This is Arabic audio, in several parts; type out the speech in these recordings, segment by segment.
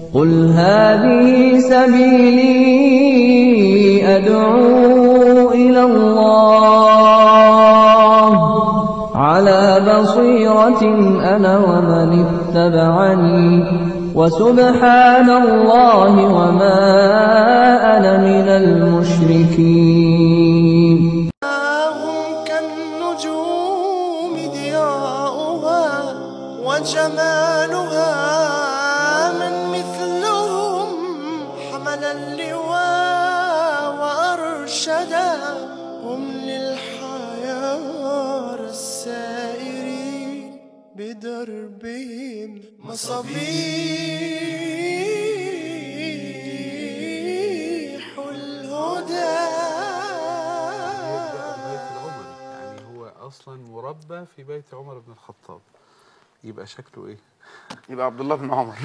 قل هذه سبيلي أدعو إلى الله على بصيرة أنا ومن اتبعني وسبحان الله وما أنا من المشركين. هم كالنجوم ضياؤها وجمالها من مثلهم حمل اللواء وأرشدا هم للحيار السائرين بدربهم مصابيح الهدى. يعني هو اصلا مربى في بيت عمر بن الخطاب، يبقى شكله ايه؟ يبقى عبد الله بن عمر.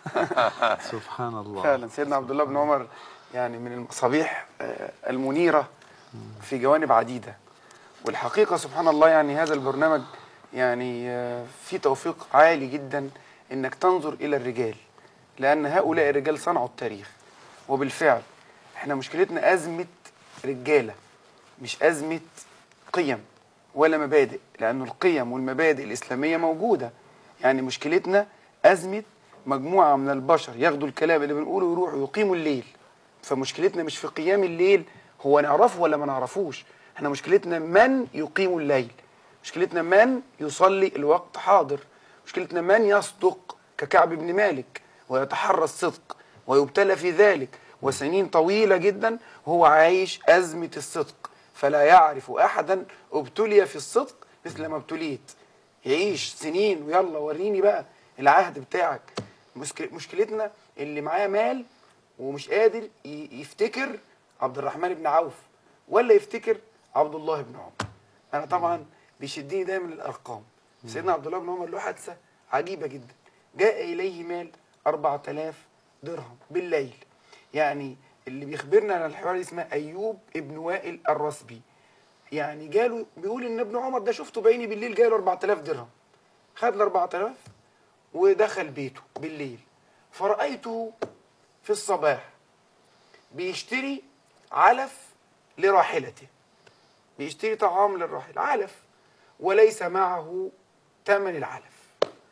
سبحان الله. فعلا سيدنا عبد الله بن عمر يعني من المصابيح المنيرة في جوانب عديدة. والحقيقة سبحان الله يعني هذا البرنامج يعني في توفيق عالي جدا انك تنظر الى الرجال، لان هؤلاء الرجال صنعوا التاريخ. وبالفعل احنا مشكلتنا ازمة رجالة، مش ازمة قيم ولا مبادئ، لأن القيم والمبادئ الإسلامية موجودة. يعني مشكلتنا أزمة مجموعة من البشر ياخدوا الكلام اللي بنقوله ويروحوا يقيموا الليل. فمشكلتنا مش في قيام الليل هو نعرفه ولا ما نعرفوش، احنا مشكلتنا من يقيم الليل، مشكلتنا من يصلي الوقت حاضر، مشكلتنا من يصدق ككعب بن مالك ويتحرى الصدق ويبتلى في ذلك وسنين طويلة جدا وهو عايش أزمة الصدق، فلا يعرف أحدا ابتلي في الصدق مثل ما ابتليت. يعيش سنين ويلا وريني بقى العهد بتاعك. مشكلتنا اللي معاه مال ومش قادر يفتكر عبد الرحمن بن عوف ولا يفتكر عبد الله بن عمر. أنا طبعا بيشدني دايما الأرقام. سيدنا عبد الله بن عمر له حادثة عجيبة جدا. جاء إليه مال 4000 درهم بالليل. يعني اللي بيخبرنا عن الحوار اسمه أيوب ابن وائل الرسبي. يعني جاله بيقول إن ابن عمر ده شفته بعيني بالليل جاله 4000 درهم. خد ال 4000 ودخل بيته بالليل، فرأيته في الصباح بيشتري علف لراحلته، بيشتري طعام للراحل علف وليس معه ثمن العلف.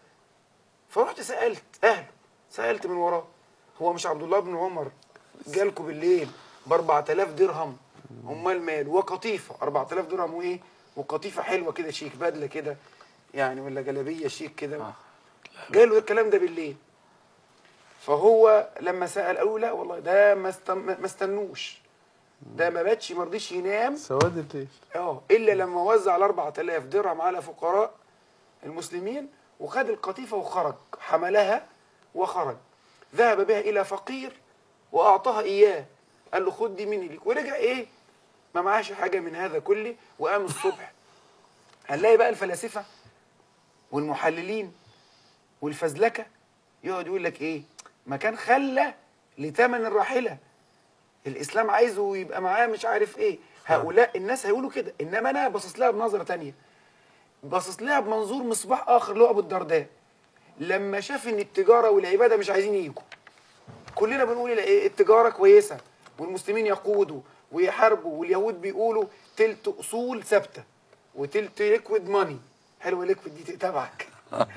فرحت سألت أهله، سألت من وراه، هو مش عبد الله بن عمر جالكوا بالليل ب 4000 درهم؟ امال مال وقطيفه 4000 درهم وايه وقطيفه حلوه كده شيك، بدله كده يعني ولا جلابيه شيك كده. جاله الكلام ده بالليل. فهو لما سأل قالوا لا والله ده ما استنوش، ده ما باتش ما رضيش ينام سواد الليل الا لما وزع ال 4000 درهم على فقراء المسلمين وخد القطيفه وخرج، حملها وخرج، ذهب بها الى فقير واعطاها اياه، قال له خد دي مني ليك، ورجع ايه ما معاش حاجه من هذا كله. وقام الصبح هنلاقي بقى الفلاسفه والمحللين والفزلكه يقعد يقول لك ايه ما كان خلى لثمن الراحله، الاسلام عايزه يبقى معاه مش عارف ايه. هؤلاء الناس هيقولوا كده، انما انا باصص لها بنظره ثانيه، باصص لها بمنظور مصباح اخر اللي هو ابو الدرداء لما شاف ان التجاره والعباده مش عايزين يجوا. كلنا بنقول التجاره كويسه والمسلمين يقودوا ويحاربوا، واليهود بيقولوا تلت اصول ثابته وتلت ليكويد ماني. حلوه ليكويد دي تبعك.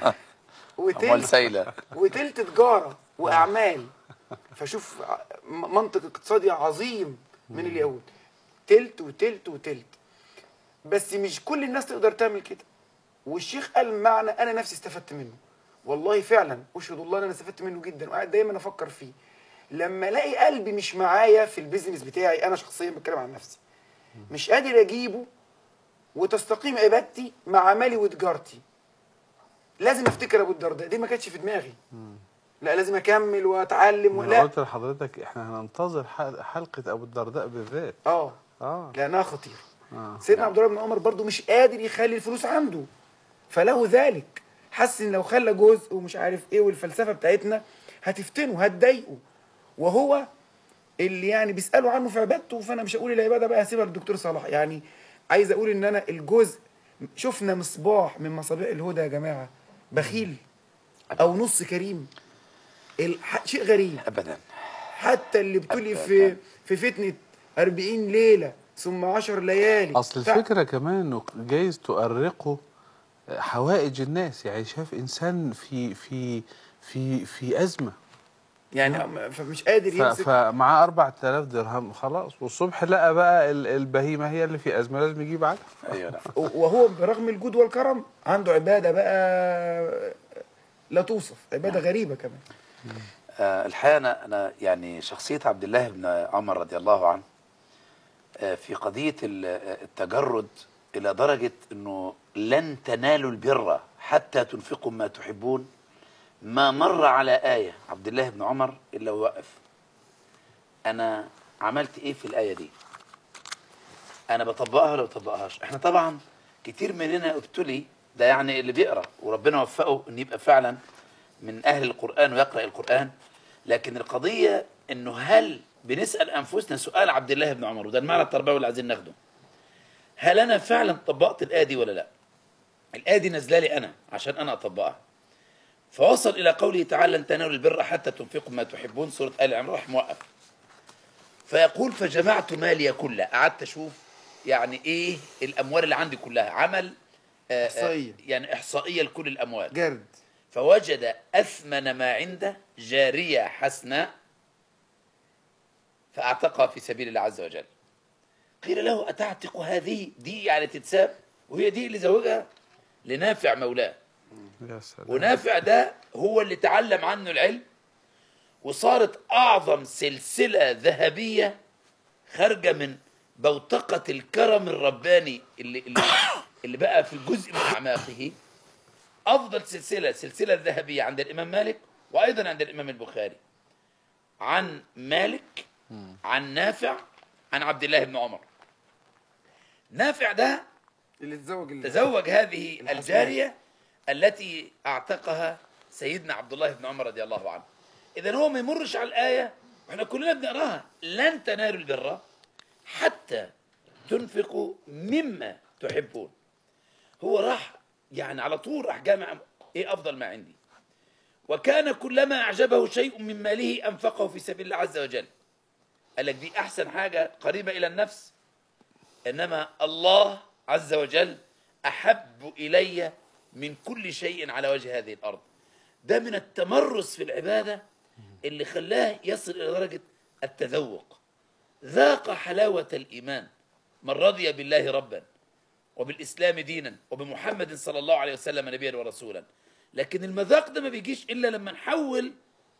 اموال سايله وتلت تجاره واعمال. فشوف منطق اقتصادي عظيم من اليهود، تلت وتلت وتلت. بس مش كل الناس تقدر تعمل كده. والشيخ قال معنى انا نفسي استفدت منه والله فعلا، اشهد الله انا استفدت منه جدا وقاعد دايما افكر فيه. لما الاقي قلبي مش معايا في البيزنس بتاعي، انا شخصيا بتكلم عن نفسي، مش قادر اجيبه وتستقيم عبادتي مع مالي وتجارتي، لازم افتكر ابو الدرداء. دي ما كانتش في دماغي. لا لازم اكمل واتعلم. ولا قلت لحضرتك احنا هننتظر حلقه ابو الدرداء بالذات. لانها خطيره. سيدنا عبد الله بن عمر برضو مش قادر يخلي الفلوس عنده، فله ذلك حس ان لو خلى جزء ومش عارف ايه والفلسفه بتاعتنا هتفتنه هتضايقه، وهو اللي يعني بيسالوا عنه في عبادته. فانا مش هقول العباده بقى، هسيبها للدكتور صلاح. يعني عايز اقول ان انا الجزء شفنا مصباح من مصابيح الهدى يا جماعه، بخيل او نص كريم. شيء غريب ابدا. حتى اللي بتقولي أبداً. في فتنه 40 ليله ثم 10 ليالي. اصل الفكره كمان انه جايز تؤرقه حوائج الناس، يعني شاف انسان في ازمه، يعني فمش قادر يمسك. فمعاه 4000 درهم خلاص، والصبح لقى بقى البهيمه هي اللي في ازمه لازم يجيب عنها. ايوه نعم. وهو برغم الجود والكرم عنده عباده بقى لا توصف، عباده غريبه كمان. الحقيقه انا يعني شخصيه عبد الله بن عمر رضي الله عنه في قضيه التجرد الى درجه انه لن تنالوا البر حتى تنفقوا ما تحبون، ما مر على آية عبد الله بن عمر إلا ووقف. أنا عملت إيه في الآية دي؟ أنا بطبقها ولا بطبقهاش؟ إحنا طبعا كتير مننا ابتلي، ده يعني اللي بيقرأ وربنا وفقه إن يبقى فعلا من أهل القرآن ويقرأ القرآن، لكن القضية إنه هل بنسأل أنفسنا سؤال عبد الله بن عمر، وده المعنى التربوي اللي عايزين ناخده، هل أنا فعلا طبقت الآية دي ولا لا؟ الآية دي نازلة لي أنا عشان أنا أطبقها. فوصل إلى قوله تعالى لن تنالوا البر حتى تنفقوا ما تحبون، سورة آل عمران، راح موقف. فيقول فجمعت مالي كله، قعدت أشوف يعني إيه الأموال اللي عندي كلها، عمل إحصائية، يعني إحصائية لكل الأموال. جرد. فوجد أثمن ما عنده جارية حسناء فأعتقها في سبيل الله عز وجل. قيل له أتعتق هذه؟ دي يعني تتساب، وهي دي اللي زوجها لنافع مولاه. يا سلام. ونافع ده هو اللي تعلم عنه العلم، وصارت أعظم سلسلة ذهبية خارجة من بوتقة الكرم الرباني اللي بقى في الجزء من أعماقه. أفضل سلسلة ذهبية عند الإمام مالك، وأيضا عند الإمام البخاري، عن مالك، عن نافع، عن عبد الله بن عمر. نافع ده اللي تزوج هذه الجارية التي اعتقها سيدنا عبد الله بن عمر رضي الله عنه. إذن هو ما يمرش على الآية واحنا كلنا بنقراها لن تنالوا البر حتى تنفقوا مما تحبون. هو راح يعني على طول راح جامع ايه افضل ما عندي، وكان كلما اعجبه شيء من ماله انفقه في سبيل الله عز وجل. قال لك دي احسن حاجة قريبة الى النفس، انما الله عز وجل احب الي من كل شيء على وجه هذه الأرض. ده من التمرس في العبادة اللي خلاه يصل إلى درجة التذوق. ذاق حلاوة الإيمان من رضي بالله ربا وبالإسلام دينا وبمحمد صلى الله عليه وسلم نبيا ورسولا. لكن المذاق ده ما بيجيش إلا لما نحول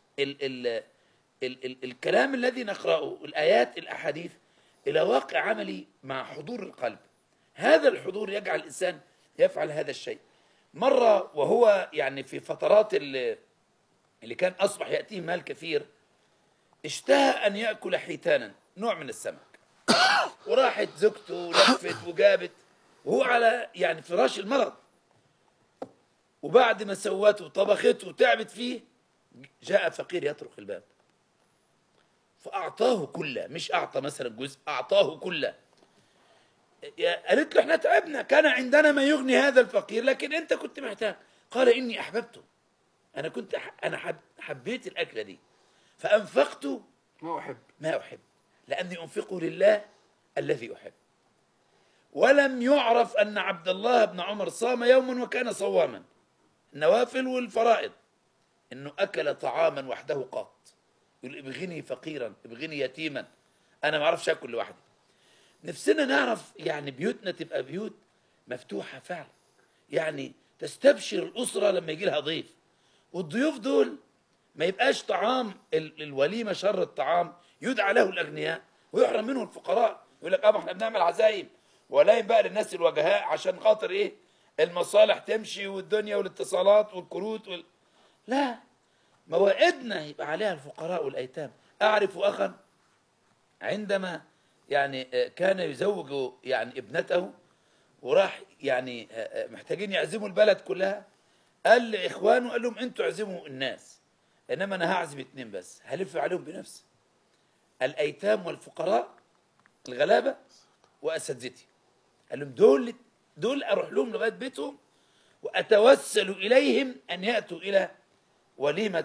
الكلام الذي نقرأه، الآيات الأحاديث، إلى واقع عملي مع حضور القلب. هذا الحضور يجعل الإنسان يفعل هذا الشيء. مرة وهو يعني في فترات اللي كان أصبح يأتيه مال كثير، اشتهى أن يأكل حيتانا، نوع من السمك، وراحت زوجته ولفت وجابت وهو على يعني فراش المرض، وبعد ما سوته وطبخته وتعبت فيه جاء فقير يطرق الباب فأعطاه كله، مش أعطى مثلا جزء، أعطاه كله. قالت له احنا تعبنا، كان عندنا ما يغني هذا الفقير لكن انت كنت محتاج. قال اني احببته، انا حبيت الاكله دي فانفقت ما احب لاني انفقه لله الذي احب. ولم يعرف ان عبد الله بن عمر صام يوما وكان صواما، النوافل والفرائض، انه اكل طعاما وحده قط. يقول ابغني فقيرا، ابغني يتيما، انا ما اعرفش اكل لوحدي. نفسنا نعرف يعني بيوتنا تبقى بيوت مفتوحة فعلا، يعني تستبشر الأسرة لما يجي لها ضيف، والضيوف دول ما يبقاش طعام الوليمة شر الطعام يدعى له الأغنياء ويحرم منه الفقراء. يقول لك احنا بنعمل عزايم ولايم بقى للناس الوجهاء عشان خاطر ايه المصالح تمشي والدنيا والاتصالات والكروت لا، موائدنا يبقى عليها الفقراء والأيتام. أعرف أخا عندما يعني كان يزوج يعني ابنته وراح يعني محتاجين يعزموا البلد كلها، قال لإخوانه قال لهم انتوا اعزموا الناس، انما انا هعزم 2 بس، هلف عليهم بنفسي، الايتام والفقراء الغلابه واساتذتي. قال لهم دول اروح لهم لغايه بيتهم واتوسل اليهم ان ياتوا الى وليمة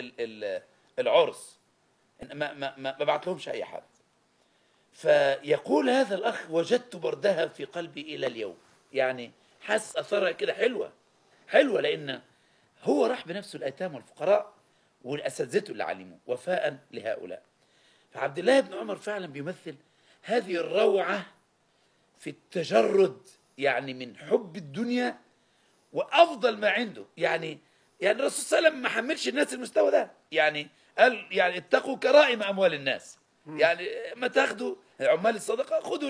العرس، ما بعت لهمش أي حد. فيقول هذا الأخ: وجدت بردها في قلبي إلى اليوم. يعني حاسس أثرها كده حلوة، لأن هو راح بنفسه الأيتام والفقراء والأساتذته اللي علموه وفاء لهؤلاء. فعبد الله بن عمر فعلا بيمثل هذه الروعة في التجرد، يعني من حب الدنيا وأفضل ما عنده. يعني الرسول صلى الله عليه وسلم ما حملش الناس المستوى ده، يعني قال يعني اتقوا كرائم أموال الناس. يعني ما تاخدوا عمال الصدقة، خدوا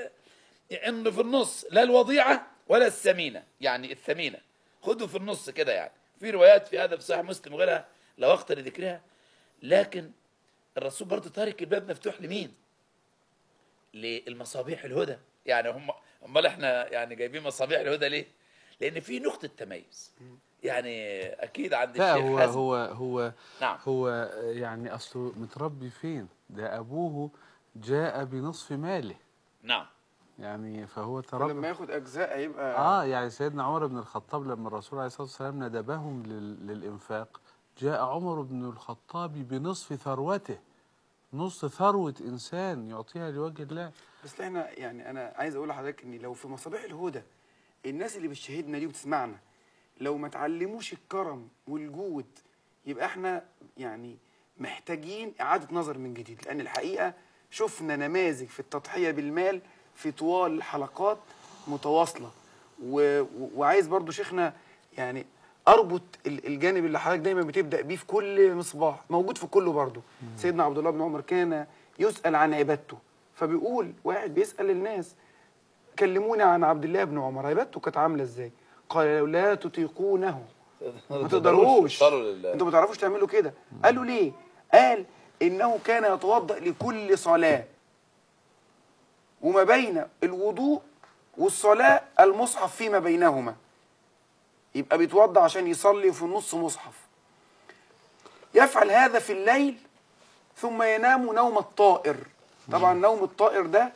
إن في النص، لا الوضيعة ولا الثمينة، يعني الثمينة خدوا في النص كده. يعني في روايات في هذا في صحيح مسلم وغيرها لا وقت لذكرها. لكن الرسول برضه تارك الباب مفتوح لمين؟ للمصابيح الهدى. يعني امال احنا يعني جايبين مصابيح الهدى ليه؟ لان في نقطة تميز. يعني اكيد عند لا الشيخ هو حازم. هو نعم. هو يعني اصله متربي فين؟ ده ابوه جاء بنصف ماله، نعم. يعني فهو لما تربى. ياخد اجزاء يبقى يعني سيدنا عمر بن الخطاب لما الرسول عليه الصلاه والسلام ندبهم للانفاق، جاء عمر بن الخطاب بنصف ثروته، نصف ثروه انسان يعطيها لوجه الله. بس احنا يعني انا عايز اقول لحضرتك ان لو في مصابيح الهدى الناس اللي بتشاهدنا دي وتسمعنا لو ما تعلموش الكرم والجود، يبقى احنا يعني محتاجين اعاده نظر من جديد. لان الحقيقه شفنا نماذج في التضحيه بالمال في طوال الحلقات متواصله. وعايز برضو شيخنا يعني اربط الجانب اللي حضرتك دايما بتبدا بيه في كل مصباح موجود في كله برضو. سيدنا عبد الله بن عمر كان يسال عن عبادته، فبيقول واحد بيسال الناس: كلموني عن عبد الله بن عمر، عبادته كانت عامله ازاي؟ قال: لو لا تطيقونه، ما تقدروش، انتوا ما تعرفوش تعملوا كده. قالوا ليه؟ قال: انه كان يتوضا لكل صلاه، وما بين الوضوء والصلاه المصحف فيما بينهما، يبقى بيتوضا عشان يصلي في النص مصحف. يفعل هذا في الليل ثم ينام نوم الطائر. طبعا نوم الطائر ده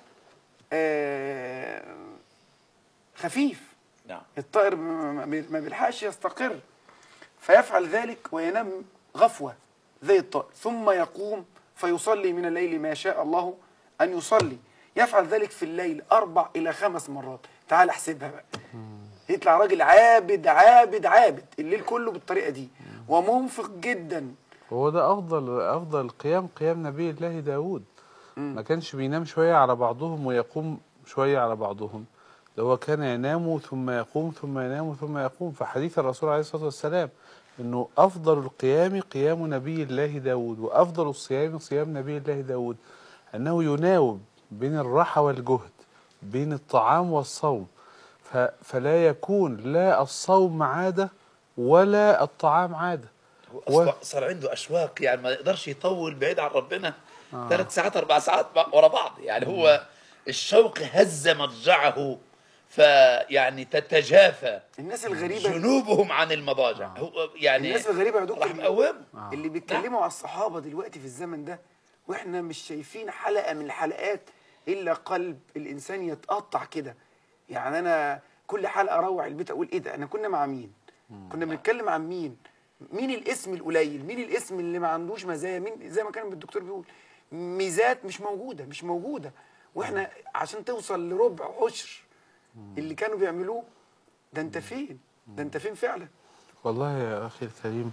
خفيف. نعم. الطائر ما بيلحقش يستقر، فيفعل ذلك وينام غفوة زي الطائر، ثم يقوم فيصلي من الليل ما شاء الله أن يصلي. يفعل ذلك في الليل 4 إلى 5 مرات. تعال احسبها بقى، يطلع راجل عابد عابد عابد الليل كله بالطريقة دي، ومنفق جدا. هو ده افضل قيام نبي الله داود. ما كانش بينام شويه على بعضهم ويقوم شويه على بعضهم، ده هو كان ينام ثم يقوم ثم ينام ثم يقوم. فحديث الرسول عليه الصلاه والسلام انه افضل القيام قيام نبي الله داود، وافضل الصيام صيام نبي الله داود، انه يناوب بين الراحه والجهد، بين الطعام والصوم، فلا يكون لا الصوم عاده ولا الطعام عاده. صار عنده اشواق، يعني ما يقدرش يطول بعيد عن ربنا 3 ساعات 4 ساعات ورا بعض. يعني هو الشوق هز مضجعه، فيعني تتجافى الناس الغريبة جنوبهم عن المضاجع. هو يعني الناس الغريبة يا دكتور راح مقومه اللي بيتكلموا على الصحابة دلوقتي في الزمن ده، واحنا مش شايفين حلقة من الحلقات إلا قلب الإنسان يتقطع كده. يعني أنا كل حلقة أروح البيت أقول: إيه ده؟ أنا كنا مع مين؟ كنا بنتكلم عن مين؟ مين الاسم القليل؟ مين الاسم اللي ما عندوش مزايا؟ مين زي ما كان الدكتور بيقول ميزات مش موجودة. واحنا عشان توصل لربع عشر اللي كانوا بيعملوه، ده انت فين؟ ده انت فين فعلا؟ والله يا اخي الكريم،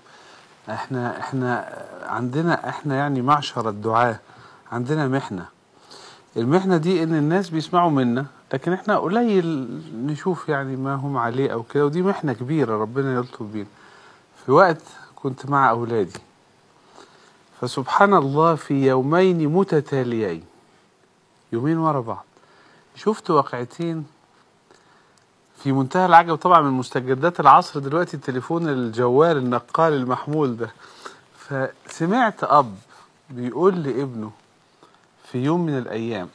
احنا عندنا يعني معشر الدعاة عندنا محنة. المحنة دي ان الناس بيسمعوا منا، لكن احنا قليل نشوف يعني ما هم عليه او كده، ودي محنة كبيرة ربنا يلطف بينا. في وقت كنت مع اولادي، فسبحان الله في يومين متتاليين، يومين ورا بعض، شفت واقعتين في منتهى العجب. طبعا من مستجدات العصر دلوقتي التليفون الجوال النقال المحمول ده. فسمعت أب بيقول لابنه في يوم من الأيام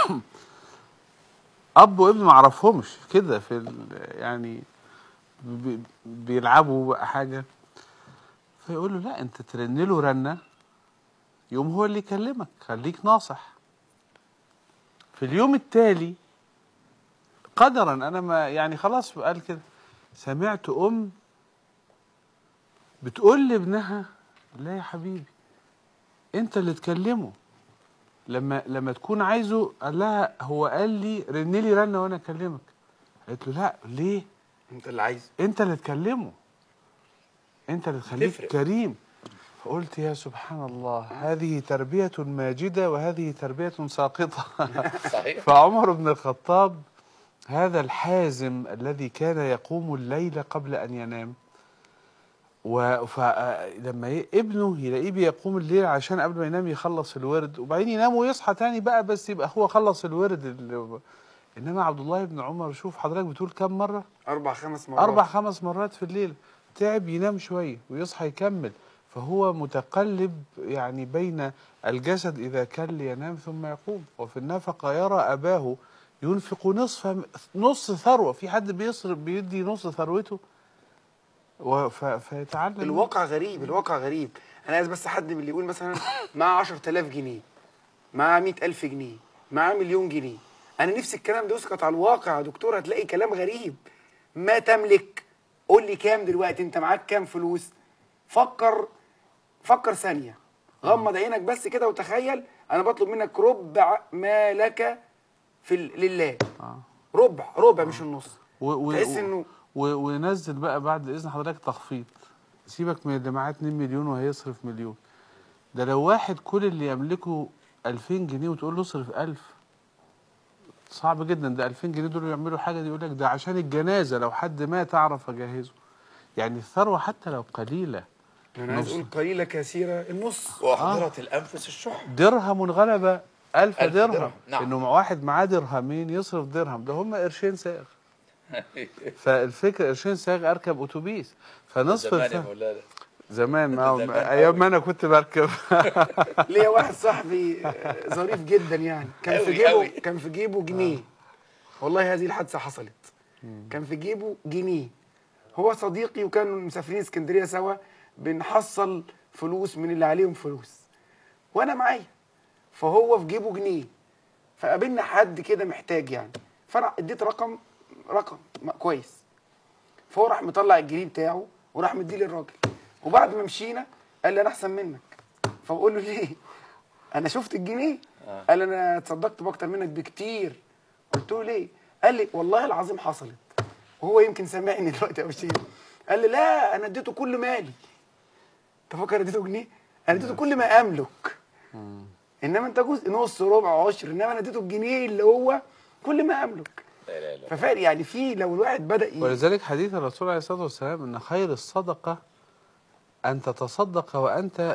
أب وابن ما عرفهمش كده في يعني بيلعبوا بقى حاجة، فيقول له: لا أنت ترن له رنة يوم هو اللي يكلمك، خليك ناصح. في اليوم التالي قدرا انا ما يعني خلاص قال كده، سمعت بتقول لابنها لا يا حبيبي انت اللي تكلمه، لما تكون عايزه. قال لها هو قال لي رن لي رنه وانا اكلمك. قالت له لا ليه؟ انت اللي عايزه، انت اللي تكلمه، انت اللي تخليك تفرق. كريم. فقلت يا سبحان الله، هذه تربية ماجدة وهذه تربية ساقطة. صحيح. فعمر بن الخطاب هذا الحازم الذي كان يقوم الليل قبل أن ينام، فلما ابنه يلاقيه بيقوم الليل عشان قبل ما ينام يخلص الورد وبعدين ينام ويصحى تاني بقى، بس يبقى هو خلص الورد إنما عبد الله بن عمر، شوف حضرتك بتقول كم مرة؟ 4-5 مرات. 4-5 مرات في الليل. تعب ينام شوية ويصحى يكمل. فهو متقلب يعني بين الجسد إذا كل ينام ثم يقوم. وفي النفقة يرى أباه ينفق نص ثروة. في حد بيصرف بيدي نص ثروته فيتعلم. الواقع غريب، الواقع غريب. انا عايز بس حد من اللي يقول مثلا معاه 10,000 جنيه، معاه 100,000 جنيه، معاه 1,000,000 جنيه. انا نفسي الكلام ده يسقط على الواقع يا دكتور. هتلاقي كلام غريب. ما تملك، قول لي كام دلوقتي، انت معاك كام فلوس؟ فكر ثانيه، غمض عينك بس كده وتخيل. انا بطلب منك ربع ما لك لله. ربع مش النص. تحس انه ونزل بقى بعد اذن حضرتك تخفيض. سيبك من اللي معاه 2 مليون وهيصرف مليون. ده لو واحد كل اللي يملكه 2000 جنيه وتقول له اصرف 1000، صعب جدا. ده 2000 جنيه دول يعملوا حاجه، دي يقول لك ده عشان الجنازه لو حد مات اعرف اجهزه. يعني الثروه حتى لو قليله، انا عايز اقول قليله كثيره، النص. واحضرت الانفس الشح. درهم غلب 1000 درهم. نعم. انه واحد معاه درهمين يصرف درهم، ده هم قرشين ساغ. فالفكره قرشين ساغ اركب اتوبيس. فنصف زمان يا مولانا. زمان أيام ما انا كنت بركب. ليا واحد صاحبي ظريف جدا يعني، كان في جيبه جنيه. والله هذه الحادثه حصلت. كان في جيبه جنيه، هو صديقي وكانوا مسافرين اسكندريه سوا، بنحصل فلوس من اللي عليهم فلوس وانا معايا. فهو في جيبه جنيه، فقابلنا حد كده محتاج يعني، فانا اديت رقم كويس. فهو راح مطلع الجنيه بتاعه وراح مديه للراجل. وبعد ما مشينا قال لي انا احسن منك. فبقول له ليه؟ انا شفت الجنيه. قال لي انا اتصدقت باكتر منك بكتير. قلت له ليه؟ قال لي والله العظيم حصلت. وهو يمكن سامعني دلوقتي او شيء. قال لي لا انا اديته كل مالي. تفكر اديته جنيه؟ انا اديته كل ما املك. انما انت جزء، نص، ربع، عشر. انما انا اديته الجنيه اللي هو كل ما املك. لا. ففارق يعني. في لو الواحد بدا ولذلك حديث الرسول عليه الصلاه والسلام ان خير الصدقه ان تتصدق وانت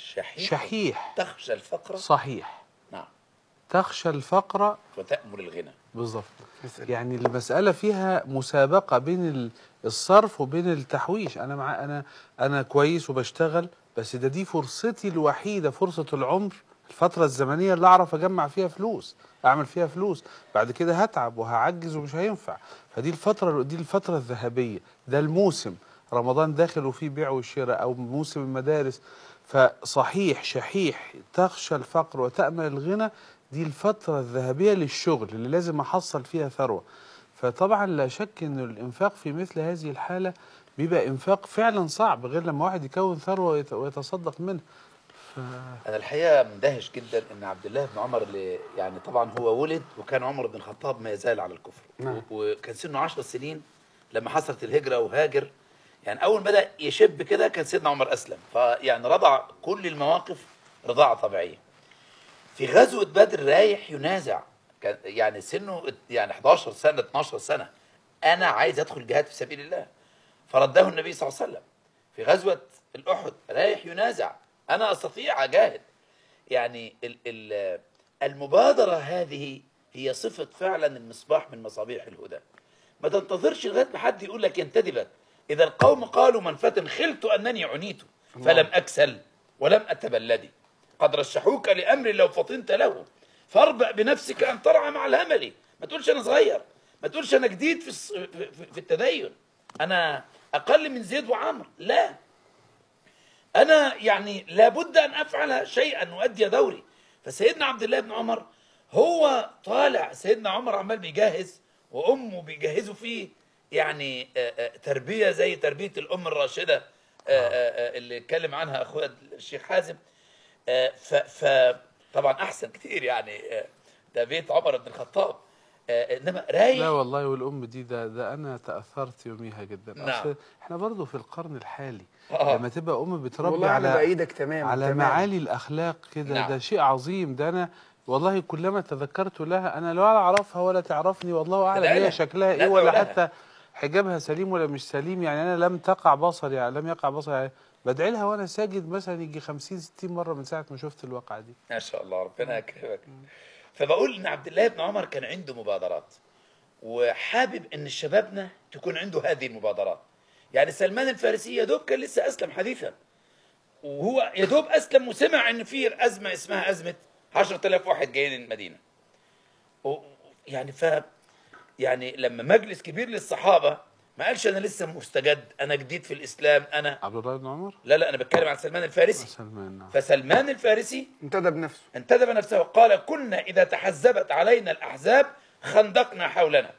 شحيح. تخشى الفقر. صحيح. نعم. تخشى الفقر وتأمل الغنى. بالظبط. يعني المسألة فيها مسابقة بين الصرف وبين التحويش. أنا كويس وبشتغل، بس دي فرصتي الوحيدة، فرصة العمر، الفترة الزمنية اللي أعرف أجمع فيها فلوس، أعمل فيها فلوس. بعد كده هتعب وهعجز ومش هينفع. فدي الفترة الذهبية، ده الموسم. رمضان داخل وفيه بيع وشراء، أو موسم المدارس. فصحيح شحيح تخشى الفقر وتأمل الغنى، دي الفترة الذهبية للشغل اللي لازم أحصل فيها ثروة. فطبعا لا شك أن الإنفاق في مثل هذه الحالة بيبقى إنفاق فعلا صعب، غير لما واحد يكون ثروة ويتصدق منها. أنا الحقيقة مندهش جدا أن عبد الله بن عمر، اللي يعني طبعا هو ولد وكان عمر بن الخطاب ما يزال على الكفر. نعم. وكان سنه 10 سنين لما حصلت الهجرة وهاجر. يعني أول ما بدأ يشب كده كان سيدنا عمر أسلم، فيعني رضع كل المواقف رضاعة طبيعية. في غزوة بدر رايح ينازع، كان يعني سنه يعني 11 سنة 12 سنة، أنا عايز أدخل جهاد في سبيل الله. فرده النبي صلى الله عليه وسلم. في غزوة الأحد رايح ينازع، أنا أستطيع أجاهد. يعني المبادرة هذه هي صفة فعلا المصباح من مصابيح الهدى. ما تنتظرش لغاية ما حد يقول لك ينتدبك. إذا القوم قالوا من فتن خلت أنني عنيت فلم أكسل ولم أتبلدي. قد رشحوك لأمر لو فطنت له، فاربأ بنفسك أن ترعى مع الهمل. ما تقولش أنا صغير، ما تقولش أنا جديد في التدين، أنا أقل من زيد وعمر. لا، أنا يعني لابد أن أفعل شيئا وأدي دوري. فسيدنا عبد الله بن عمر هو طالع، سيدنا عمر عمال بيجهز وأمه بيجهزوا فيه يعني تربية زي تربية الأم الراشدة اللي اتكلم عنها اخويا الشيخ حازم. طبعا احسن كتير يعني، ده بيت عمر بن الخطاب، انما رايق. لا والله، والام دي ده انا تاثرت يوميها جدا. نعم. اصل احنا برضو في القرن الحالي آه. لما تبقى ام بتربي والله أنا على بأيدك تماما على تماما. معالي الاخلاق كده، نعم. ده شيء عظيم. ده انا والله كلما تذكرت لها، انا لا اعرفها ولا تعرفني، والله اعلم تدعي هي لها. شكلها ايه ندعو ولا لها. حتى حجابها سليم ولا مش سليم. يعني انا لم يقع بصري عليه. بدعي لها وانا ساجد مثلا يجي 50 60 مره من ساعه ما شفت الواقعه دي. ما شاء الله، ربنا يكرمك. فبقول ان عبد الله بن عمر كان عنده مبادرات، وحابب ان شبابنا تكون عنده هذه المبادرات. يعني سلمان الفارسي يا دوب كان لسه اسلم حديثا، وهو يا دوب اسلم وسمع ان في ازمه اسمها ازمه 10,000 واحد جايين المدينه. يعني لما مجلس كبير للصحابه ما قالش انا لسه مستجد، انا جديد في الاسلام، انا عبد الله بن عمر. لا انا بتكلم عن سلمان الفارسي. سلمان، نعم. فسلمان الفارسي انتدب نفسه. انتدب نفسه، قال كنا إذا تحزبت علينا الأحزاب خندقنا حولنا.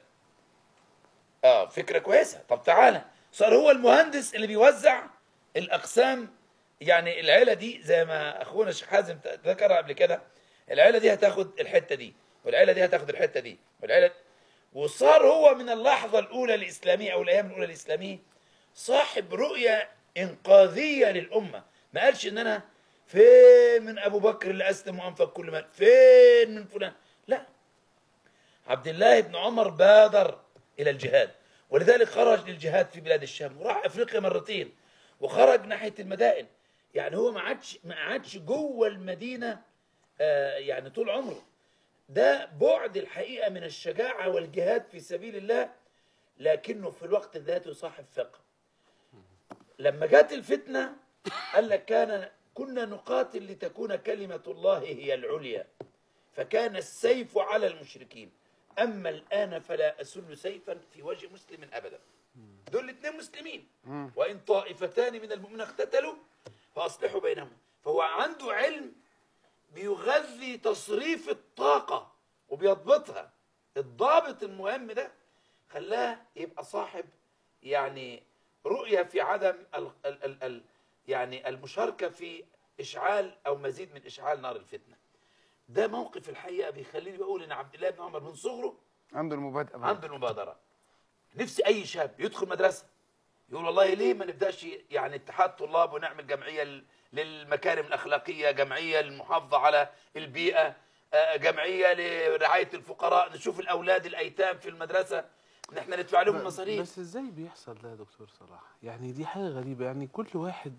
فكرة كويسة. طب تعالى، صار هو المهندس اللي بيوزع الأقسام. يعني العيلة دي زي ما أخونا الشيخ حازم ذكرها قبل كده، العيلة دي هتاخد الحتة دي، والعيلة دي هتاخد الحتة دي، وصار هو من اللحظة الأولى الإسلامية أو الأيام الأولى الإسلامية صاحب رؤية إنقاذية للأمة. ما قالش إن أنا فين من أبو بكر اللي أسلم وأنفق كل مال، فين من فلان، لا. عبد الله بن عمر بادر إلى الجهاد، ولذلك خرج للجهاد في بلاد الشام، وراح أفريقيا مرتين، وخرج ناحية المدائن. يعني هو ما عادش جوه المدينة يعني طول عمره. ده بعد الحقيقة من الشجاعة والجهاد في سبيل الله، لكنه في الوقت ذاته صاحب فقه. لما جت الفتنة قال لك كنا نقاتل لتكون كلمة الله هي العليا، فكان السيف على المشركين، أما الآن فلا أسل سيفا في وجه مسلم أبدا. دول الاثنين مسلمين، وإن طائفتان من المؤمنين اقتتلوا فأصلحوا بينهم. فهو عنده علم بيغذي تصريف الطاقة وبيضبطها. الضابط المهم ده خلاه يبقى صاحب يعني رؤية في عدم يعني المشاركة في إشعال أو مزيد من إشعال نار الفتنة. ده موقف الحقيقة بيخليني بقول إن عبد الله بن عمر من صغره عنده المبادئ، عنده المبادرة. نفسي أي شاب يدخل مدرسة يقول والله ليه ما نبدأش يعني اتحاد طلاب ونعمل جمعية للمكارم الأخلاقية، جمعية للمحافظة على البيئة، جمعية لرعاية الفقراء، نشوف الأولاد الأيتام في المدرسة نحن ندفع لهم المصاريف. بس ازاي بيحصل ده يا دكتور صلاح؟ يعني دي حاجة غريبة. يعني كل واحد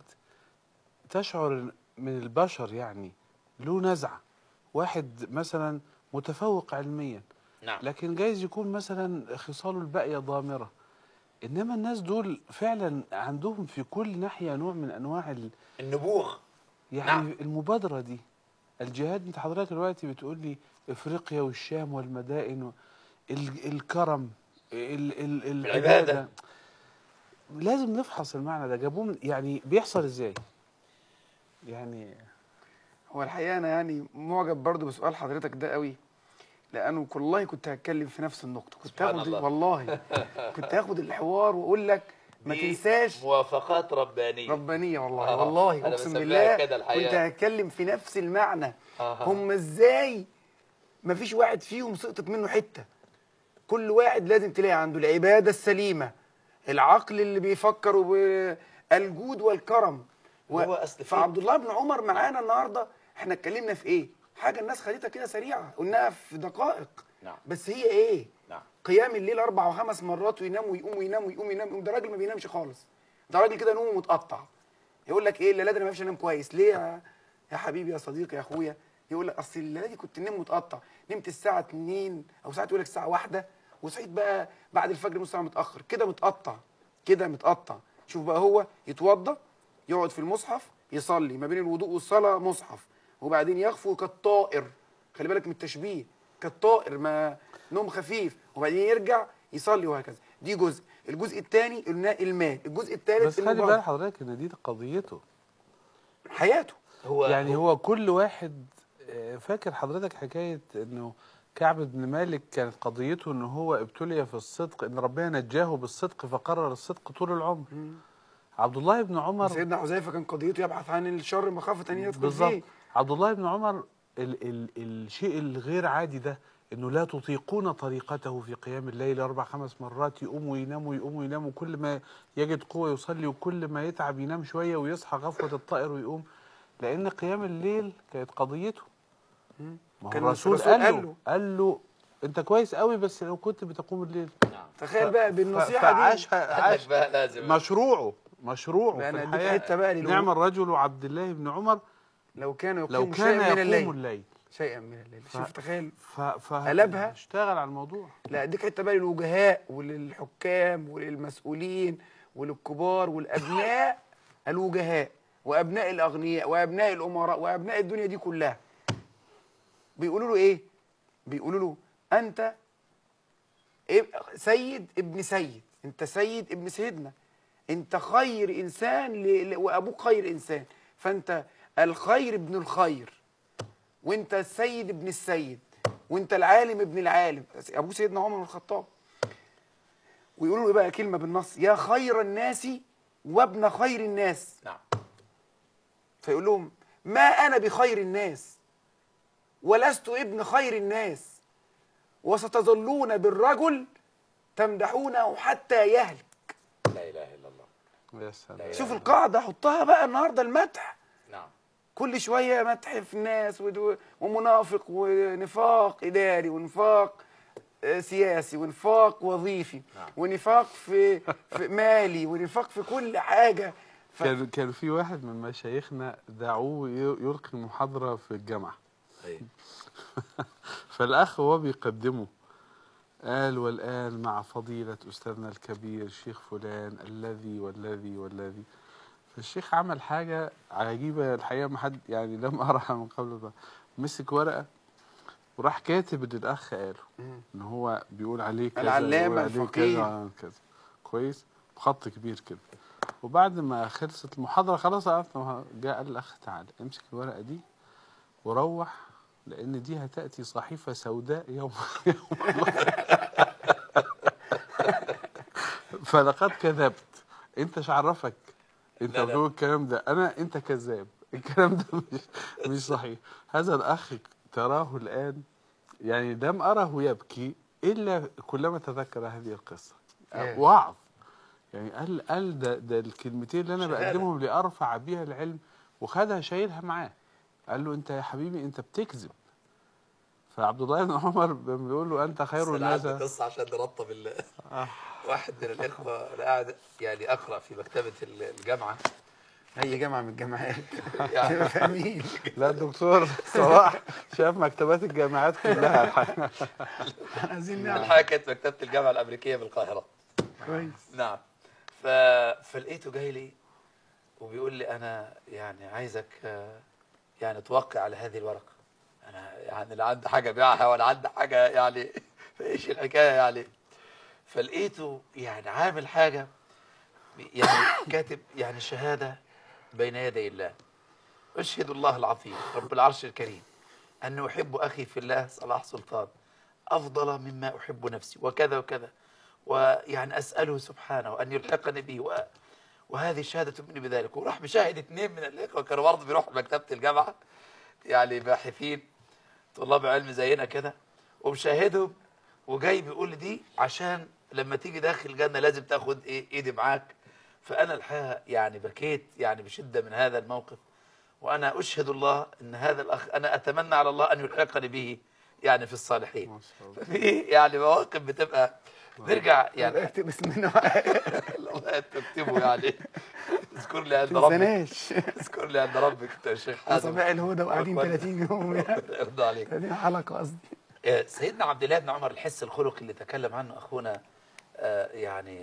تشعر من البشر يعني له نزعة. واحد مثلا متفوق علميا، نعم، لكن جايز يكون مثلا خصاله الباقية ضامرة. إنما الناس دول فعلا عندهم في كل ناحية نوع من أنواع النبوغ. يعني نعم. المبادرة دي، الجهاد. انت حضرتك دلوقتي بتقول لي افريقيا والشام والمدائن، الكرم، العبادة. لازم نفحص المعنى ده. جابوه يعني بيحصل ازاي؟ يعني هو الحقيقة أنا يعني معجب برضو بسؤال حضرتك ده قوي، لأنه والله كنت هتكلم في نفس النقطة. كنت هاخد والله كنت هاخد الحوار وأقول لك ما تنساش موافقات ربانية والله والله أقسم بالله كنت هتكلم في نفس المعنى. هم إزاي ما فيش واحد فيهم سقطت منه حتة؟ كل واحد لازم تلاقي عنده العبادة السليمة، العقل اللي بيفكر، والجود والكرم. فعبد الله بن عمر معانا النهارده احنا اتكلمنا في ايه؟ حاجه الناس خدتها كده سريعه، قلناها في دقائق. نعم. بس هي ايه؟ نعم. قيام الليل 4 و5 مرات، وينام ويقوم وينام ويقوم ينام. ده راجل ما بينامش خالص، ده راجل كده نومه متقطع. يقول لك ايه الليله دي انا ما بعرفش انام كويس ليه يا حبيبي يا صديقي يا اخويا؟ يقول لك اصل الليله دي كنت نام متقطع، نمت الساعه 2 او ساعات يقول لك الساعه 1 وصحيت بقى بعد الفجر نص ساعه متاخر، كده متقطع كده متقطع. شوف بقى، هو يتوضى يقعد في المصحف يصلي، ما بين الوضوء والصلاه مصحف، وبعدين يغفو كالطائر. خلي بالك من التشبيه، كالطائر، ما نوم خفيف، وبعدين يرجع يصلي، وهكذا. دي جزء. الجزء الثاني المال. الجزء الثالث بس خلي بال حضرتك ان دي قضيته، حياته. هو كل واحد. فاكر حضرتك حكايه انه كعب بن مالك كانت قضيته ان هو ابتلي في الصدق، ان ربنا نجاه بالصدق فقرر الصدق طول العمر. عبد الله بن عمر سيدنا حذيفه كان قضيته يبحث عن الشر مخافه ان يدخل بالظبط. فيه. عبد الله بن عمر الشيء الغير عادي ده، انه لا تطيقون طريقته في قيام الليل 4 5 مرات، يقوم وينام ويقوم وينام، وكل ما يجد قوه يصلي، وكل ما يتعب ينام شويه ويصحى غفوه الطائر ويقوم، لان قيام الليل كانت قضيته. ما هو كان الرسول قال له انت كويس قوي بس لو كنت بتقوم الليل. تخيل بقى بالنصيحه دي عاش بقى لازم مشروعه في انا اديك الحياه. حته بقى نعم الرجل عبد الله بن عمر لو كان لو يقوم كان شيئا من يقوم الليل الليل. شيئا من الليل. شوف تخيل قلبها اشتغل على الموضوع. لا اديك حته بقى للوجهاء وللحكام وللمسؤولين وللكبار والابناء الوجهاء وابناء الاغنياء وابناء الامراء وابناء الدنيا دي كلها. بيقولوا له ايه؟ بيقولوا له انت سيد ابن سيد، انت سيد ابن سيدنا، انت خير انسان وابوك خير انسان، فانت الخير ابن الخير، وانت السيد ابن السيد، وانت العالم ابن العالم، ابو سيدنا عمر بن الخطاب. ويقولوا له بقى كلمه بالنص: يا خير الناس وابن خير الناس. نعم. فيقول لهم: ما انا بخير الناس ولست ابن خير الناس، وستظلون بالرجل تمدحونه حتى يهلك. لا اله الا الله. يا سلام. شوف القاعده، حطها بقى النهارده، المدح نعم. كل شويه مدح في الناس ومنافق ونفاق اداري ونفاق سياسي ونفاق وظيفي. نعم. ونفاق في مالي ونفاق في كل حاجه. كان في واحد من مشايخنا دعوه يلقي محاضره في الجامعه. أيوة. فالاخ وهو بيقدمه قال: والآن مع فضيلة أستاذنا الكبير الشيخ فلان الذي والذي والذي. فالشيخ عمل حاجة عجيبة الحقيقة، ما حد يعني لم أرها من قبل ده. مسك ورقة وراح كاتب اللي الأخ قاله، إن هو بيقول عليه كذا، العلامة عليه الفقيه كذا كويس بخط كبير كده. وبعد ما خلصت المحاضرة خلاص جاء قال الأخ: تعالى امسك الورقة دي وروح، لأن دي هتأتي صحيفة سوداء يوم فلقد كذبت. أنت شعرفك أنت بتقول الكلام ده، أنت كذاب، الكلام ده مش صحيح. هذا الأخ تراه الآن يعني لم أره يبكي إلا كلما تذكر هذه القصة. وعظ يعني قال ده الكلمتين اللي أنا بقدمهم لأرفع بيها العلم، وخدها شايلها معاه. قال له: أنت يا حبيبي أنت بتكذب. فعبد الله بن عمر بيقول له: أنت خير الناس. عندي قصة عشان نرطب واحد من الإخوة أنا قاعد يعني أقرأ في مكتبة الجامعة، هي جامعة من الجامعات يعني فاهمين. لا الدكتور صلاح شاف مكتبات الجامعات كلها. عايزين نعرف. الحقيقة كانت مكتبة الجامعة الأمريكية بالقاهرة. كويس. نعم. فلقيته جاي لي وبيقول لي: أنا يعني عايزك يعني توقع على هذه الورقة. أنا يعني لا عندي حاجة بيعها ولا عندي حاجة يعني إيش الحكاية يعني. فلقيته يعني عامل حاجة يعني كاتب يعني شهادة بين يدي الله: أشهد الله العظيم رب العرش الكريم أن أحب أخي في الله صلاح سلطان أفضل مما أحب نفسي وكذا وكذا، ويعني أسأله سبحانه أن يلحقني به، وهذه الشهادة مني بذلك. وراح مشاهد 2 من الإخوة كانوا برضه بيروحوا مكتبة الجامعة، يعني باحثين طلاب علم زينا كده، ومشاهدهم وجاي بيقول لي: دي عشان لما تيجي داخل الجنة لازم تاخد ايدي معاك. فأنا الحقيقة يعني بكيت يعني بشدة من هذا الموقف، وأنا أشهد الله أن هذا الأخ أنا أتمنى على الله أن يلحقني به يعني في الصالحين. في يعني مواقف بتبقى نرجع يعني اكتب اسمنا الله تكتبه يعني. اذكر لي عند ربك، اذكر لي عند ربك يا شيخ حازم. صباح الهدى وقاعدين 30 يوم يعني يرضى عليك. 30 حلقة قصدي. سيدنا عبد الله بن عمر الحس الخلقي اللي تكلم عنه أخونا يعني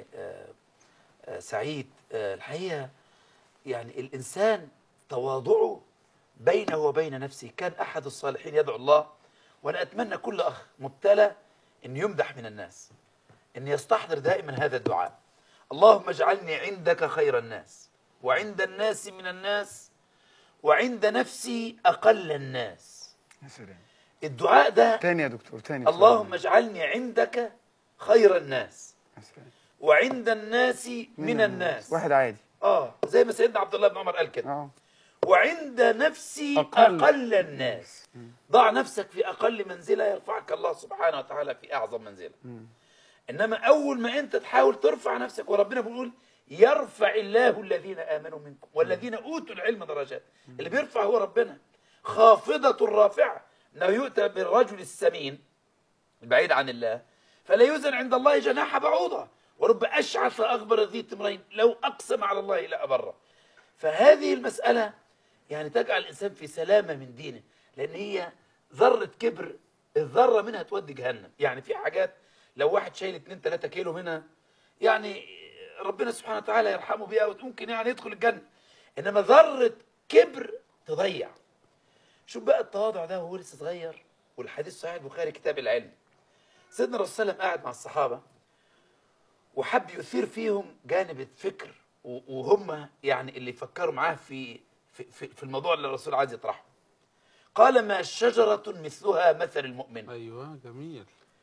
سعيد، الحقيقة يعني الإنسان تواضعه بينه وبين نفسه. كان أحد الصالحين يدعو الله، وأنا أتمنى كل أخ مبتلى أن يمدح من الناس، أن يستحضر دائما هذا الدعاء: اللهم اجعلني عندك خير الناس، وعند الناس من الناس، وعند نفسي أقل الناس. يا سلام. الدعاء ده تاني يا دكتور، تاني. اللهم اجعلني عندك خير الناس، وعند الناس من الناس. واحد عادي. زي ما سيدنا عبد الله بن عمر قال كده. وعند نفسي أقل الناس. ضع نفسك في أقل منزلة يرفعك الله سبحانه وتعالى في أعظم منزلة. إنما أول ما أنت تحاول ترفع نفسك، وربنا بيقول يرفع الله الذين آمنوا منكم والذين أوتوا العلم درجات. اللي بيرفع هو ربنا. خافضة الرافعة، إنه يؤتى بالرجل السمين البعيد عن الله فلا يوزن عند الله جناح بعوضة، ورب أشعث أغبر ذي تمرين لو أقسم على الله لأبره. فهذه المسألة يعني تجعل الإنسان في سلامة من دينه، لأن هي ذرة كبر، الذرة منها تودي جهنم. يعني في حاجات لو واحد شايل 2-3 كيلو منها يعني ربنا سبحانه وتعالى يرحمه بيها وممكن يعني يدخل الجنة، إنما ذرة كبر تضيع. شوف بقى التواضع ده وهو لسه صغير. والحديث صحيح البخاري كتاب العلم، سيدنا الرسول صلى الله عليه وسلم قاعد مع الصحابة وحب يثير فيهم جانب الفكر، وهم يعني اللي يفكروا معاه في الموضوع اللي الرسول عايز يطرحه. قال ما شجرة مثلها مثل المؤمن. أيوة جميل.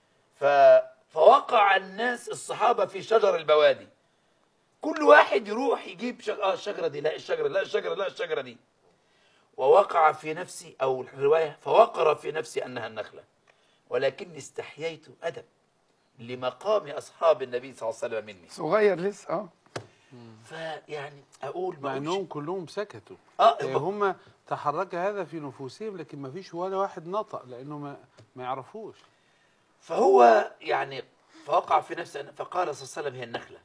فوقع الناس الصحابة في شجر البوادي، كل واحد يروح يجيب الشجرة دي، لا الشجرة، لا الشجرة، لا الشجرة دي. ووقع في نفسي، أو الرواية فوقر في نفسي أنها النخلة، ولكني استحييت أدب لمقام أصحاب النبي صلى الله عليه وسلم مني. صغير لسه. فيعني أقول مع أنهم كلهم سكتوا. هم تحرك هذا في نفوسهم، لكن ما فيش ولا واحد نطق لأنه ما يعرفوش. فهو يعني فوقع في نفسه فقال صلى الله عليه وسلم هي النخلة،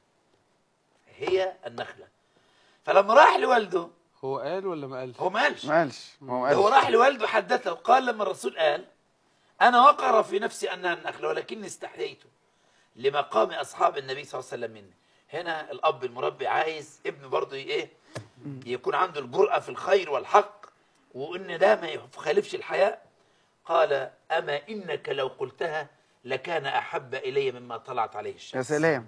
هي النخلة. فلما راح لوالده، هو قال ولا ما قالش؟ هو ما قالش. هو راح لوالده حدثه وقال لما الرسول قال أنا وقر في نفسي أنها النخلة ولكني استحييت لمقام أصحاب النبي صلى الله عليه وسلم مني. هنا الأب المربي عايز ابنه برضه يكون عنده الجرأة في الخير والحق، وإن ده ما يخالفش الحياء. قال أما إنك لو قلتها لكان أحب إلي مما طلعت عليه الشمس. يا سلام.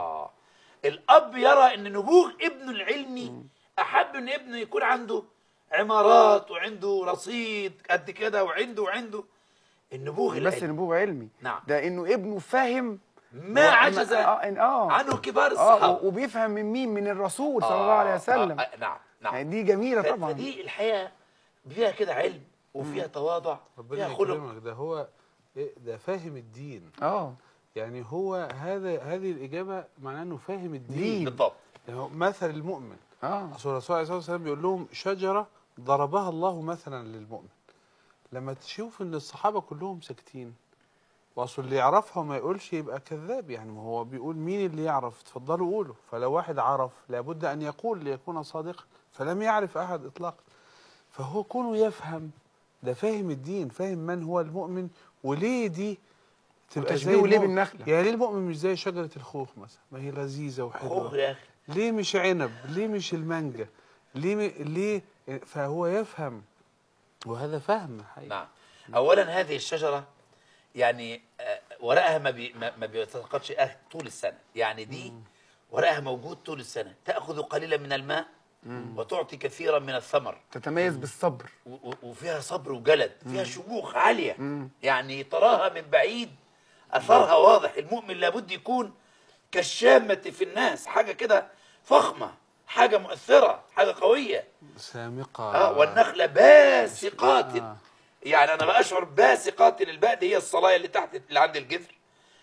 الأب يرى أن نبوغ ابنه العلمي أحب أن ابنه يكون عنده عمارات وعنده رصيد قد كده وعنده النبوغ العلمي. بس نبوغ علمي. نعم. ده إنه ابنه فاهم ما عجز عنه كبار الصحابة، وبيفهم من مين؟ من الرسول صلى الله عليه وسلم. نعم. يعني دي جميلة طبعا. فدي الحياة فيها كده علم وفيها تواضع، فيها خلق. ده هو ده فاهم الدين. يعني هو هذه الإجابة معناه أنه فاهم الدين بالضبط. يعني مثل المؤمن. الرسول صلى الله عليه وسلم بيقول لهم شجرة ضربها الله مثلا للمؤمن. لما تشوف ان الصحابة كلهم ساكتين، واصل اللي يعرفها وما يقولش يبقى كذاب. يعني ما هو بيقول مين اللي يعرف؟ تفضلوا قولوا. فلو واحد عرف لابد ان يقول ليكون صادقا، فلم يعرف احد اطلاقا. فهو كونه يفهم، ده فاهم الدين، فاهم من هو المؤمن وليه دي تبقى زي وليه بالنخلة. يعني ليه المؤمن مش زي شجرة الخوخ مثلا؟ ما هي لذيذة وحلوة. يا أخي. ليه مش عنب؟ ليه مش المانجا؟ ليه فهو يفهم، وهذا فهم حقيقي. نعم. أولا هذه الشجرة يعني ورقها ما بيتساقطش طول السنة. يعني دي ورقها موجود طول السنة، تأخذ قليلا من الماء وتعطي كثيرا من الثمر. تتميز بالصبر، وفيها صبر وجلد، فيها شموخ عالية. يعني تراها من بعيد أثرها واضح. المؤمن لابد يكون كالشامة في الناس، حاجة كده فخمة، حاجة مؤثرة، حاجة قوية سامقة. والنخلة باسقات. يعني أنا بأشعر باسقات، الباء دي هي الصلاية اللي تحت اللي عند الجذر،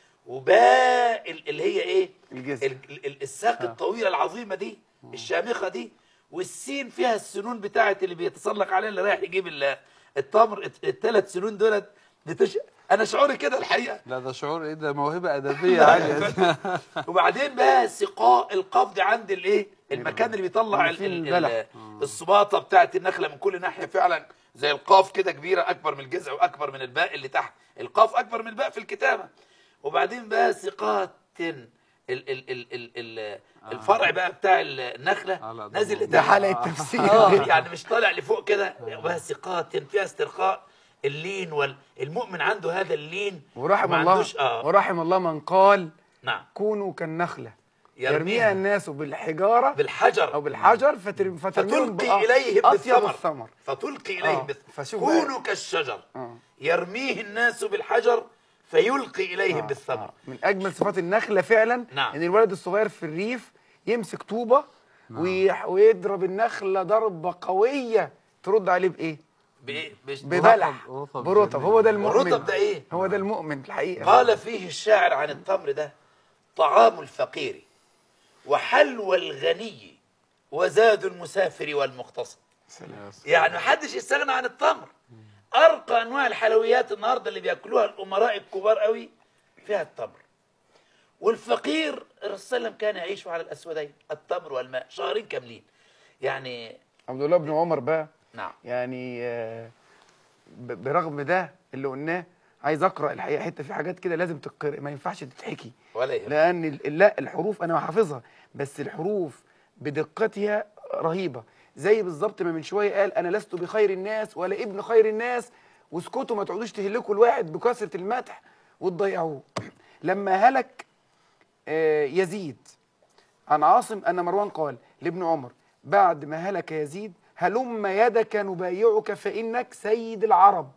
وباء اللي هي الجذر، الساق الطويلة العظيمة دي الشامخة دي، والسين فيها السنون بتاعت اللي بيتسلق عليها اللي رايح يجيب التمر. ال3 سنون دولت انا شعوري كده الحقيقه. لا ده شعور ايه؟ ده موهبه ادبيه عاليه. وبعدين بقى سقاء القفض عند المكان اللي بيطلع الصباطه بتاعت النخله من كل ناحيه، فعلا زي القاف كده كبيره، اكبر من الجذع واكبر من الباء اللي تحت. القاف اكبر من الباء في الكتابه. وبعدين بقى سقات الفرع بقى بتاع النخله نازل ده حلقه تفسير. يعني مش طالع لفوق كده. واسقات فيها استرخاء، اللين. والمؤمن عنده هذا اللين. ورحم الله ورحم الله من قال نعم كونوا كالنخله يرميها الناس بالحجر او بالحجر فتلقي اليهم بالثمر. فتلقي اليهم بالثمر. كونوا كالشجر يرميه الناس بالحجر فيلقي اليهم بالثمر. من اجمل صفات النخله فعلا. نعم. ان الولد الصغير في الريف يمسك طوبه ويضرب النخلة ضربة قوية ترد عليه بإيه؟ بايه؟ ببلح رطب برطب. هو ده المؤمن. الرطب ده ايه؟ هو ده المؤمن الحقيقة. قال فيه الشاعر عن التمر ده: طعام الفقير وحلوى الغني وزاد المسافر والمقتصد. يعني محدش يستغنى عن التمر. ارقى انواع الحلويات النهارده اللي بياكلوها الامراء الكبار قوي فيها التمر. والفقير الرسول صلى الله عليه وسلم كان يعيش على الاسودين، التمر والماء، شهرين كاملين. يعني عبد الله بن عمر بقى نعم، يعني برغم ده اللي قلناه، عايز اقرا الحقيقه حته في حاجات كده لازم تتقرا، ما ينفعش تتحكي، ولا يهمك. لان لا الحروف انا حافظها، بس الحروف بدقتها رهيبه. زي بالظبط ما من شويه قال: انا لست بخير الناس ولا ابن خير الناس، واسكتوا ما تقعدوش تهلكوا الواحد بكثره المدح وتضيعوه. لما هلك يزيد، عن عاصم أن مروان قال لابن عمر بعد ما هلك يزيد: هلم يدك نبايعك فإنك سيد العرب.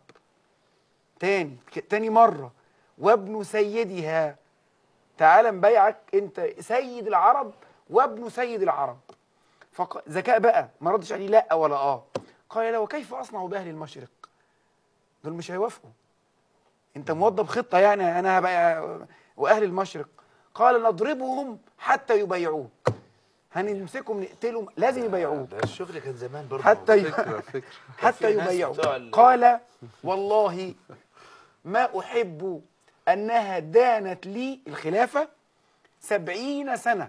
تاني مرة: وابن سيدها، تعال نبايعك، انت سيد العرب وابن سيد العرب. ذكاء بقى، ما ردش عليه لا ولا قال: وكيف أصنع بأهل المشرق؟ دول مش هيوافقوا، انت موضب خطة يعني انا هبقى واهل المشرق. قال: نضربهم حتى يبايعوك، هنمسكهم نقتلهم لازم يبايعوك. ده الشغل كان زمان برضه. حتى يبايعوك. قال: والله ما أحب أنها دانت لي الخلافة 70 سنة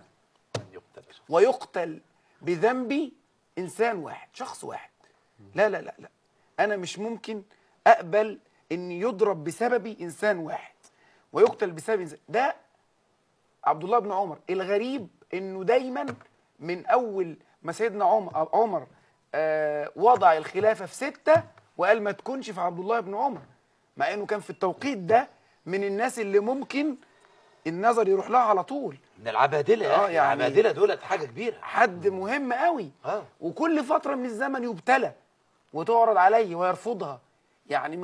ويقتل بذنبي إنسان واحد، شخص واحد. لا لا لا لا، أنا مش ممكن أقبل أن يضرب بسببي إنسان واحد ويقتل بسبب إنسان. ده عبد الله بن عمر. الغريب أنه دايما من أول ما سيدنا عمر وضع الخلافة في 6 وقال ما تكونش في عبد الله بن عمر، مع أنه كان في التوقيت ده من الناس اللي ممكن النظر يروح لها على طول، من العبادلة يا أخي. يعني العبادلة دولت حاجة كبيرة، حد مهم قوي. وكل فترة من الزمن يبتلى وتعرض عليه ويرفضها. يعني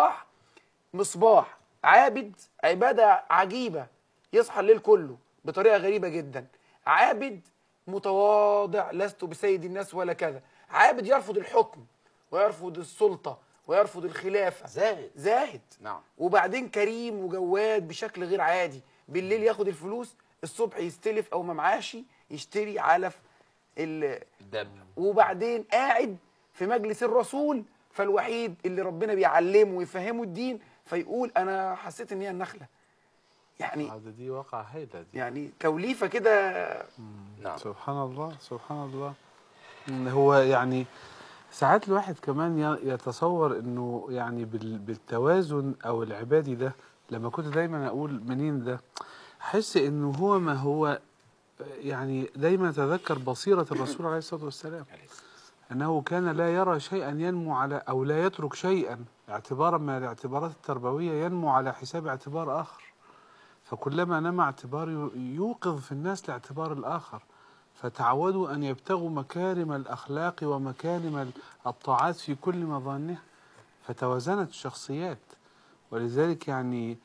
مصباح عابد عبادة عجيبة، يصحى الليل كله بطريقة غريبة جدا. عابد متواضع، لست بسيد الناس ولا كذا. عابد يرفض الحكم ويرفض السلطة ويرفض الخلافة. زاهد. نعم. وبعدين كريم وجواد بشكل غير عادي. بالليل ياخد الفلوس، الصبح يستلف او ما معاش يشتري علف الدم. وبعدين قاعد في مجلس الرسول، فالوحيد اللي ربنا بيعلمه ويفهمه الدين فيقول انا حسيت ان هي النخله. يعني دي واقع هيله دي، يعني توليفه كده. نعم. سبحان الله سبحان الله. هو يعني ساعات الواحد كمان يتصور انه يعني بالتوازن او العبادي ده، لما كنت دايما اقول منين ده، احس انه هو ما هو يعني دايما اتذكر بصيره الرسول عليه الصلاه والسلام، انه كان لا يرى شيئا ينمو على او لا يترك شيئا اعتبارا من الاعتبارات التربويه ينمو على حساب اعتبار اخر، فكلما نمى اعتبار يوقظ في الناس لاعتبار الاخر، فتعودوا أن يبتغوا مكارم الأخلاق ومكارم الطاعات في كل مظانها، فتوازنت الشخصيات. ولذلك يعني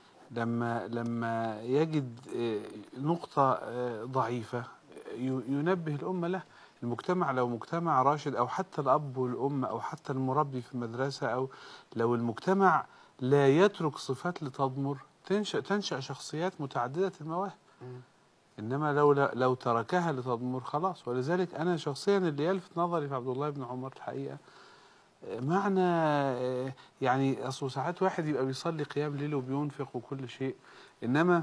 لما يجد نقطة ضعيفة ينبه الأمة له. المجتمع لو مجتمع راشد، أو حتى الأب والأم، أو حتى المربي في المدرسة، أو لو المجتمع لا يترك صفات لتضمر، تنشأ شخصيات متعددة المواهب. إنما لو تركها لتضمر خلاص. ولذلك أنا شخصيا اللي يلفت نظري في عبد الله بن عمر الحقيقة معنى يعني أصل ساعات واحد يبقى بيصلي قيام ليل وبينفق وكل شيء، إنما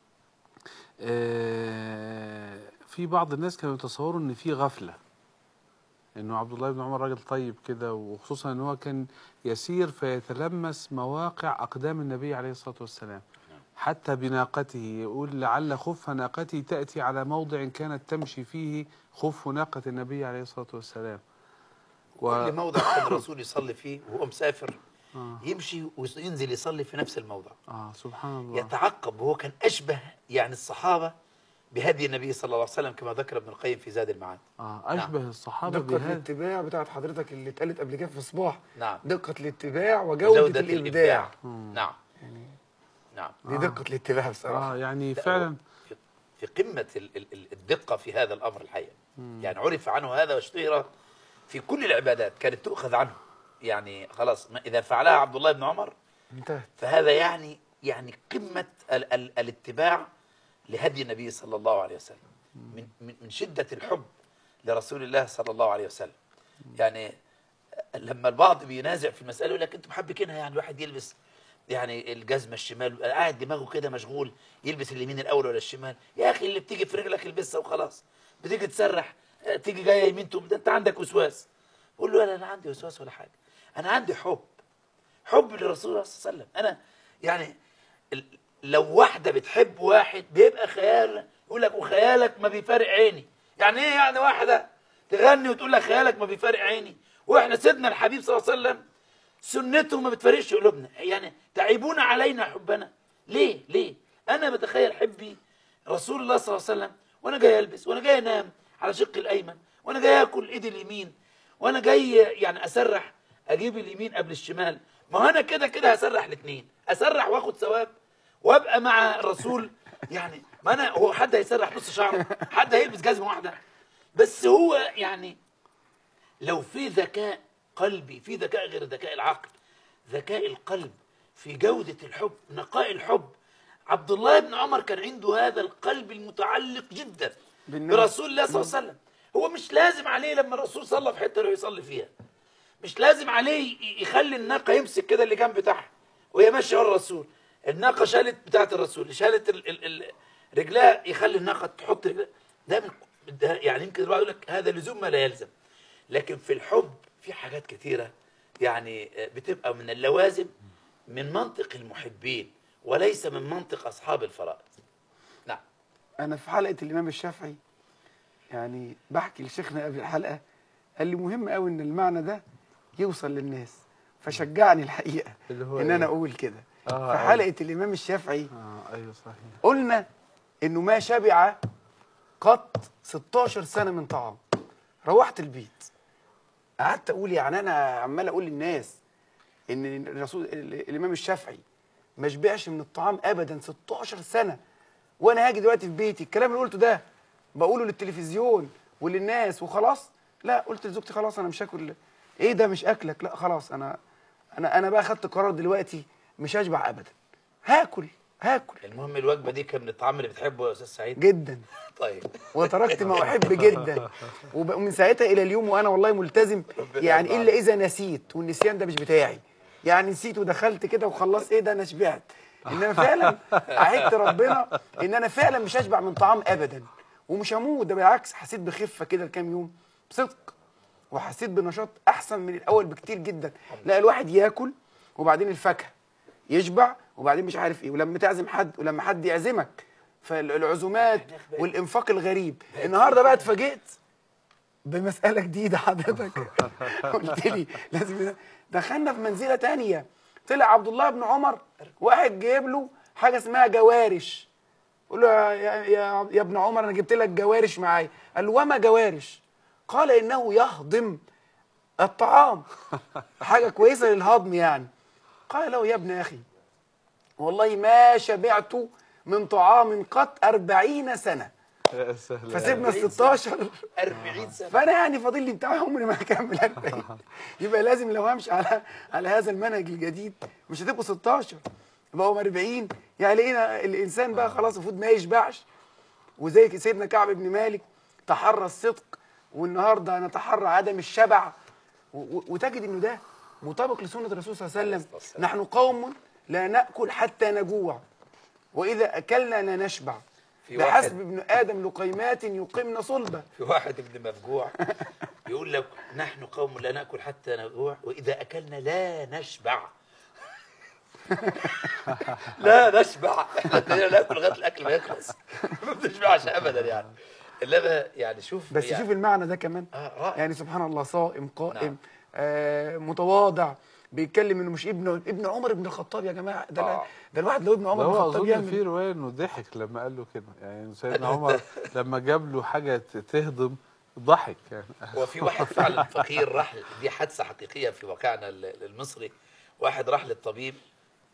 في بعض الناس كانوا يتصوروا إن في غفلة، إنه عبد الله بن عمر راجل طيب كده، وخصوصا إن هو كان يسير فيتلمس مواقع أقدام النبي عليه الصلاة والسلام، حتى بناقته يقول لعل خف ناقتي تأتي على موضع كانت تمشي فيه خف ناقة النبي عليه الصلاة والسلام. كل موضع كان الرسول يصلي فيه وهو مسافر يمشي وينزل يصلي في نفس الموضع. سبحان الله. يتعقب، وهو كان أشبه يعني الصحابة بهدي النبي صلى الله عليه وسلم كما ذكر ابن القيم في زاد المعاد. أشبه الصحابة دقة الاتباع بتاعت حضرتك اللي اتقالت قبل كده في صباح. نعم. دقة الاتباع وجودة الإبداع. نعم. نعم. دي دقة الاتباع بصراحة. يعني فعلا في قمة الدقة في هذا الأمر الحقيقة. يعني عرف عنه هذا واشتهر في كل العبادات، كانت تؤخذ عنه. يعني خلاص إذا فعلها عبد الله بن عمر انتهت. فهذا يعني قمة الاتباع لهدي النبي صلى الله عليه وسلم، من شدة الحب لرسول الله صلى الله عليه وسلم. يعني لما البعض بينازع في المسألة يقول لك انتم محبكينها، يعني الواحد يلبس يعني الجزمة الشمال قاعد دماغه كده مشغول يلبس اليمين الأول ولا الشمال. يا أخي اللي بتيجي في رجلك البسها وخلاص، بتيجي تسرح تيجي جاية يمين تقوم، ده أنت عندك وسواس. قول له أنا عندي وسواس ولا حاجة، أنا عندي حب للرسول صلى الله عليه وسلم. أنا يعني لو واحدة بتحب واحد بيبقى خيال، يقول لك وخيالك ما بيفارق عيني. يعني إيه يعني واحدة تغني وتقول لك خيالك ما بيفارق عيني، وإحنا سيدنا الحبيب صلى الله عليه وسلم سنته ما بتفارقش قلوبنا؟ يعني تعيبون علينا حبنا ليه؟ أنا بتخيل حبي رسول الله صلى الله عليه وسلم وأنا جاي ألبس، وأنا جاي أنام على شق الأيمن، وأنا جاي أكل إيدي اليمين، وأنا جاي يعني أسرح أجيب اليمين قبل الشمال. ما هو أنا كده هسرح الاثنين، أسرح وآخد ثواب وأبقى مع الرسول. يعني ما أنا هو حد هيسرح نص شعره، حد هيلبس جزمة واحدة؟ بس هو يعني لو في ذكاء قلبي، في ذكاء غير ذكاء العقل، ذكاء القلب في جودة الحب، نقاء الحب. عبد الله بن عمر كان عنده هذا القلب المتعلق جدا برسول الله صلى الله عليه وسلم. هو مش لازم عليه لما الرسول صلى في حتة يصلي فيها، مش لازم عليه يخلي الناقة يمسك كده اللي جنب بتاعها وهي ماشية ورا الرسول. الناقة شالت بتاعت الرسول، شالت رجلها، يخلي الناقة تحط رجلها. ده يعني يمكن الواحد يقول لك هذا لزوم ما لا يلزم، لكن في الحب في حاجات كثيرة يعني بتبقى من اللوازم، من منطق المحبين وليس من منطق أصحاب الفرائض. نعم. أنا في حلقة الإمام الشافعي يعني بحكي لشيخنا قبل الحلقة، قال لي مهم قوي إن المعنى ده يوصل للناس، فشجعني الحقيقة إن أنا أقول كده. في حلقة الإمام الشافعي أيوه صحيح، قلنا إنه ما شبع قط 16 سنة من طعام. روحت البيت قعدت أقول يعني أنا عمال أقول للناس إن الإمام الشافعي ما شبعش من الطعام أبدا 16 سنة، وأنا هاجي دلوقتي في بيتي الكلام اللي قلته ده بقوله للتلفزيون وللناس وخلاص؟ لا، قلت لزوجتي خلاص أنا مش هاكل. إيه ده مش أكلك؟ لا خلاص، أنا بقى خدت قرار دلوقتي مش هشبع أبدا، هاكل. المهم الوجبة دي كان من الطعام اللي بتحبه يا أستاذ سعيد؟ جدا. طيب. وتركت ما أحب جدا، ومن ساعتها إلى اليوم وأنا والله ملتزم، يعني إلا إذا نسيت، والنسيان ده مش بتاعي. يعني نسيت ودخلت كده وخلصت، إيه ده أنا شبعت. إنما فعلا عهدت ربنا إن أنا فعلا مش هشبع من طعام أبدا، ومش هموت. ده بالعكس حسيت بخفة كده الكام يوم بصدق، وحسيت بنشاط أحسن من الأول بكتير جدا. لا، الواحد ياكل وبعدين الفاكهة يشبع وبعدين مش عارف ايه، ولما تعزم حد ولما حد يعزمك، فالعزومات والانفاق الغريب. النهارده بقى اتفاجئت بمسألة جديدة حضرتك قلت لي لازم. دخلنا في منزلة تانية، طلع عبد الله بن عمر واحد جايب له حاجة اسمها جوارش. قول له يا ابن عمر انا جبت لك جوارش معايا. قال له وما جوارش؟ قال انه يهضم الطعام، حاجة كويسة للهضم يعني. قال له يا ابن أخي والله ما شبعت من طعام قط 40 سنة. فسيبنا 16 40 سنة. فأنا يعني فاضل لي بتاع عمري ما هكمل 40. يبقى لازم لو همشي على هذا المنهج الجديد مش هتبقوا 16، يبقوا 40. يعني لقينا الإنسان بقى خلاص المفروض ما يشبعش، وزي سيدنا كعب بن مالك تحرى الصدق، والنهارده نتحرى عدم الشبع. وتجد إنه ده مطابق لسنة الرسول صلى الله عليه وسلم. نحن قوم لا نأكل حتى نجوع، وإذا أكلنا لا نشبع، بحسب ابن آدم لقيمات يقمن صلبة. في واحد ابن مفجوع يقول لك نحن قوم لا نأكل حتى نجوع وإذا أكلنا لا نشبع. لا نشبع، احنا ناكل لغاية الأكل ما يخلص، ما بنشبعش أبدا يعني. إنما يعني شوف بس يعني شوف المعنى ده كمان. يعني سبحان الله، صائم قائم، متواضع، بيتكلم انه مش ابن عمر بن الخطاب يا جماعه. ده الواحد لو ابن عمر بن الخطاب يعمل. في روايه انه ضحك لما قال له كده، يعني سيدنا عمر لما جاب له حاجه تهضم ضحك يعني. وفي واحد فعلا فقير راح، دي حادثه حقيقيه في واقعنا المصري. واحد راح للطبيب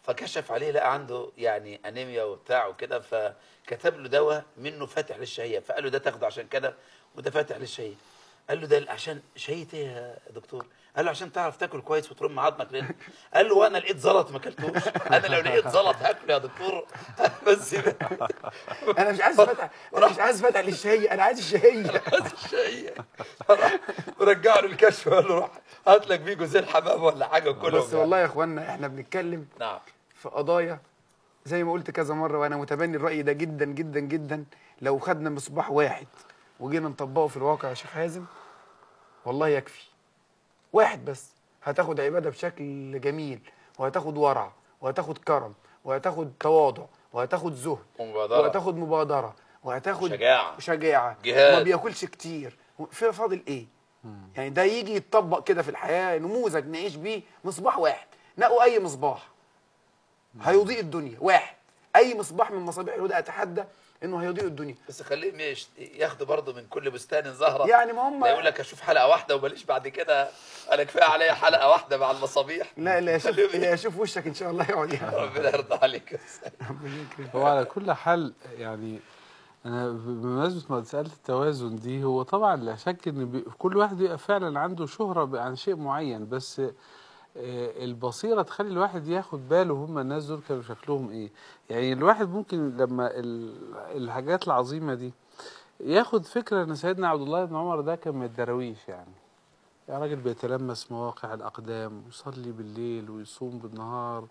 فكشف عليه لقى عنده يعني انيميا وبتاع وكده، فكتب له دواء منه فاتح للشهيه، فقال له ده تاخده عشان كده وده فاتح للشهيه. قال له ده عشان شهيه ايه يا دكتور؟ قال له عشان تعرف تاكل كويس وترم عظمك لنا. قال له وانا لقيت زلط ما اكلتوش؟ انا لو لقيت زلط هاكله يا دكتور. بس انا مش عايز فتح، انا مش عايز فتح للشهيه، انا عايز الشهيه. الشهيه ورجعوا له الكشف وقال له روح هات لك بيه جوزين حمام ولا حاجه كلهم. بس والله يا اخوانا احنا بنتكلم نعم في قضايا زي ما قلت كذا مره، وانا متبني الراي ده جدا جدا جدا. لو خدنا مصباح واحد وجينا نطبقه في الواقع يا شيخ حازم والله يكفي. واحد بس هتاخد عباده بشكل جميل، وهتاخد ورع، وهتاخد كرم، وهتاخد تواضع، وهتاخد زهد، وهتاخد مبادره، وهتاخد شجاعه جهاد، وما بياكلش كتير. في فاضل ايه؟ يعني ده يجي يتطبق كده في الحياه، نموذج نعيش بيه. مصباح واحد، نقوا اي مصباح هيضيء الدنيا. واحد، اي مصباح من مصابيح الهدى اتحدى انه هيضيء الدنيا. بس خليهم ياخدوا برضه من كل بستان زهره. يعني ما هم لا يقول لك اشوف حلقه واحده وماليش بعد كده، انا كفايه عليا حلقه واحده مع المصابيح. لا يشوف وشك ان شاء الله يقعد يعني. ربنا يرضى عليك. هو على كل حال يعني انا بمناسبه مساله التوازن دي، هو طبعا لا شك ان كل واحد بيبقى فعلا عنده شهره عن شيء معين، بس البصيره تخلي الواحد ياخد باله هم الناس دول كانوا شكلهم ايه. يعني الواحد ممكن لما الحاجات العظيمه دي ياخد فكره ان سيدنا عبد الله بن عمر ده كان من الدراويش، يعني راجل بيتلمس مواقع الاقدام، ويصلي بالليل ويصوم بالنهار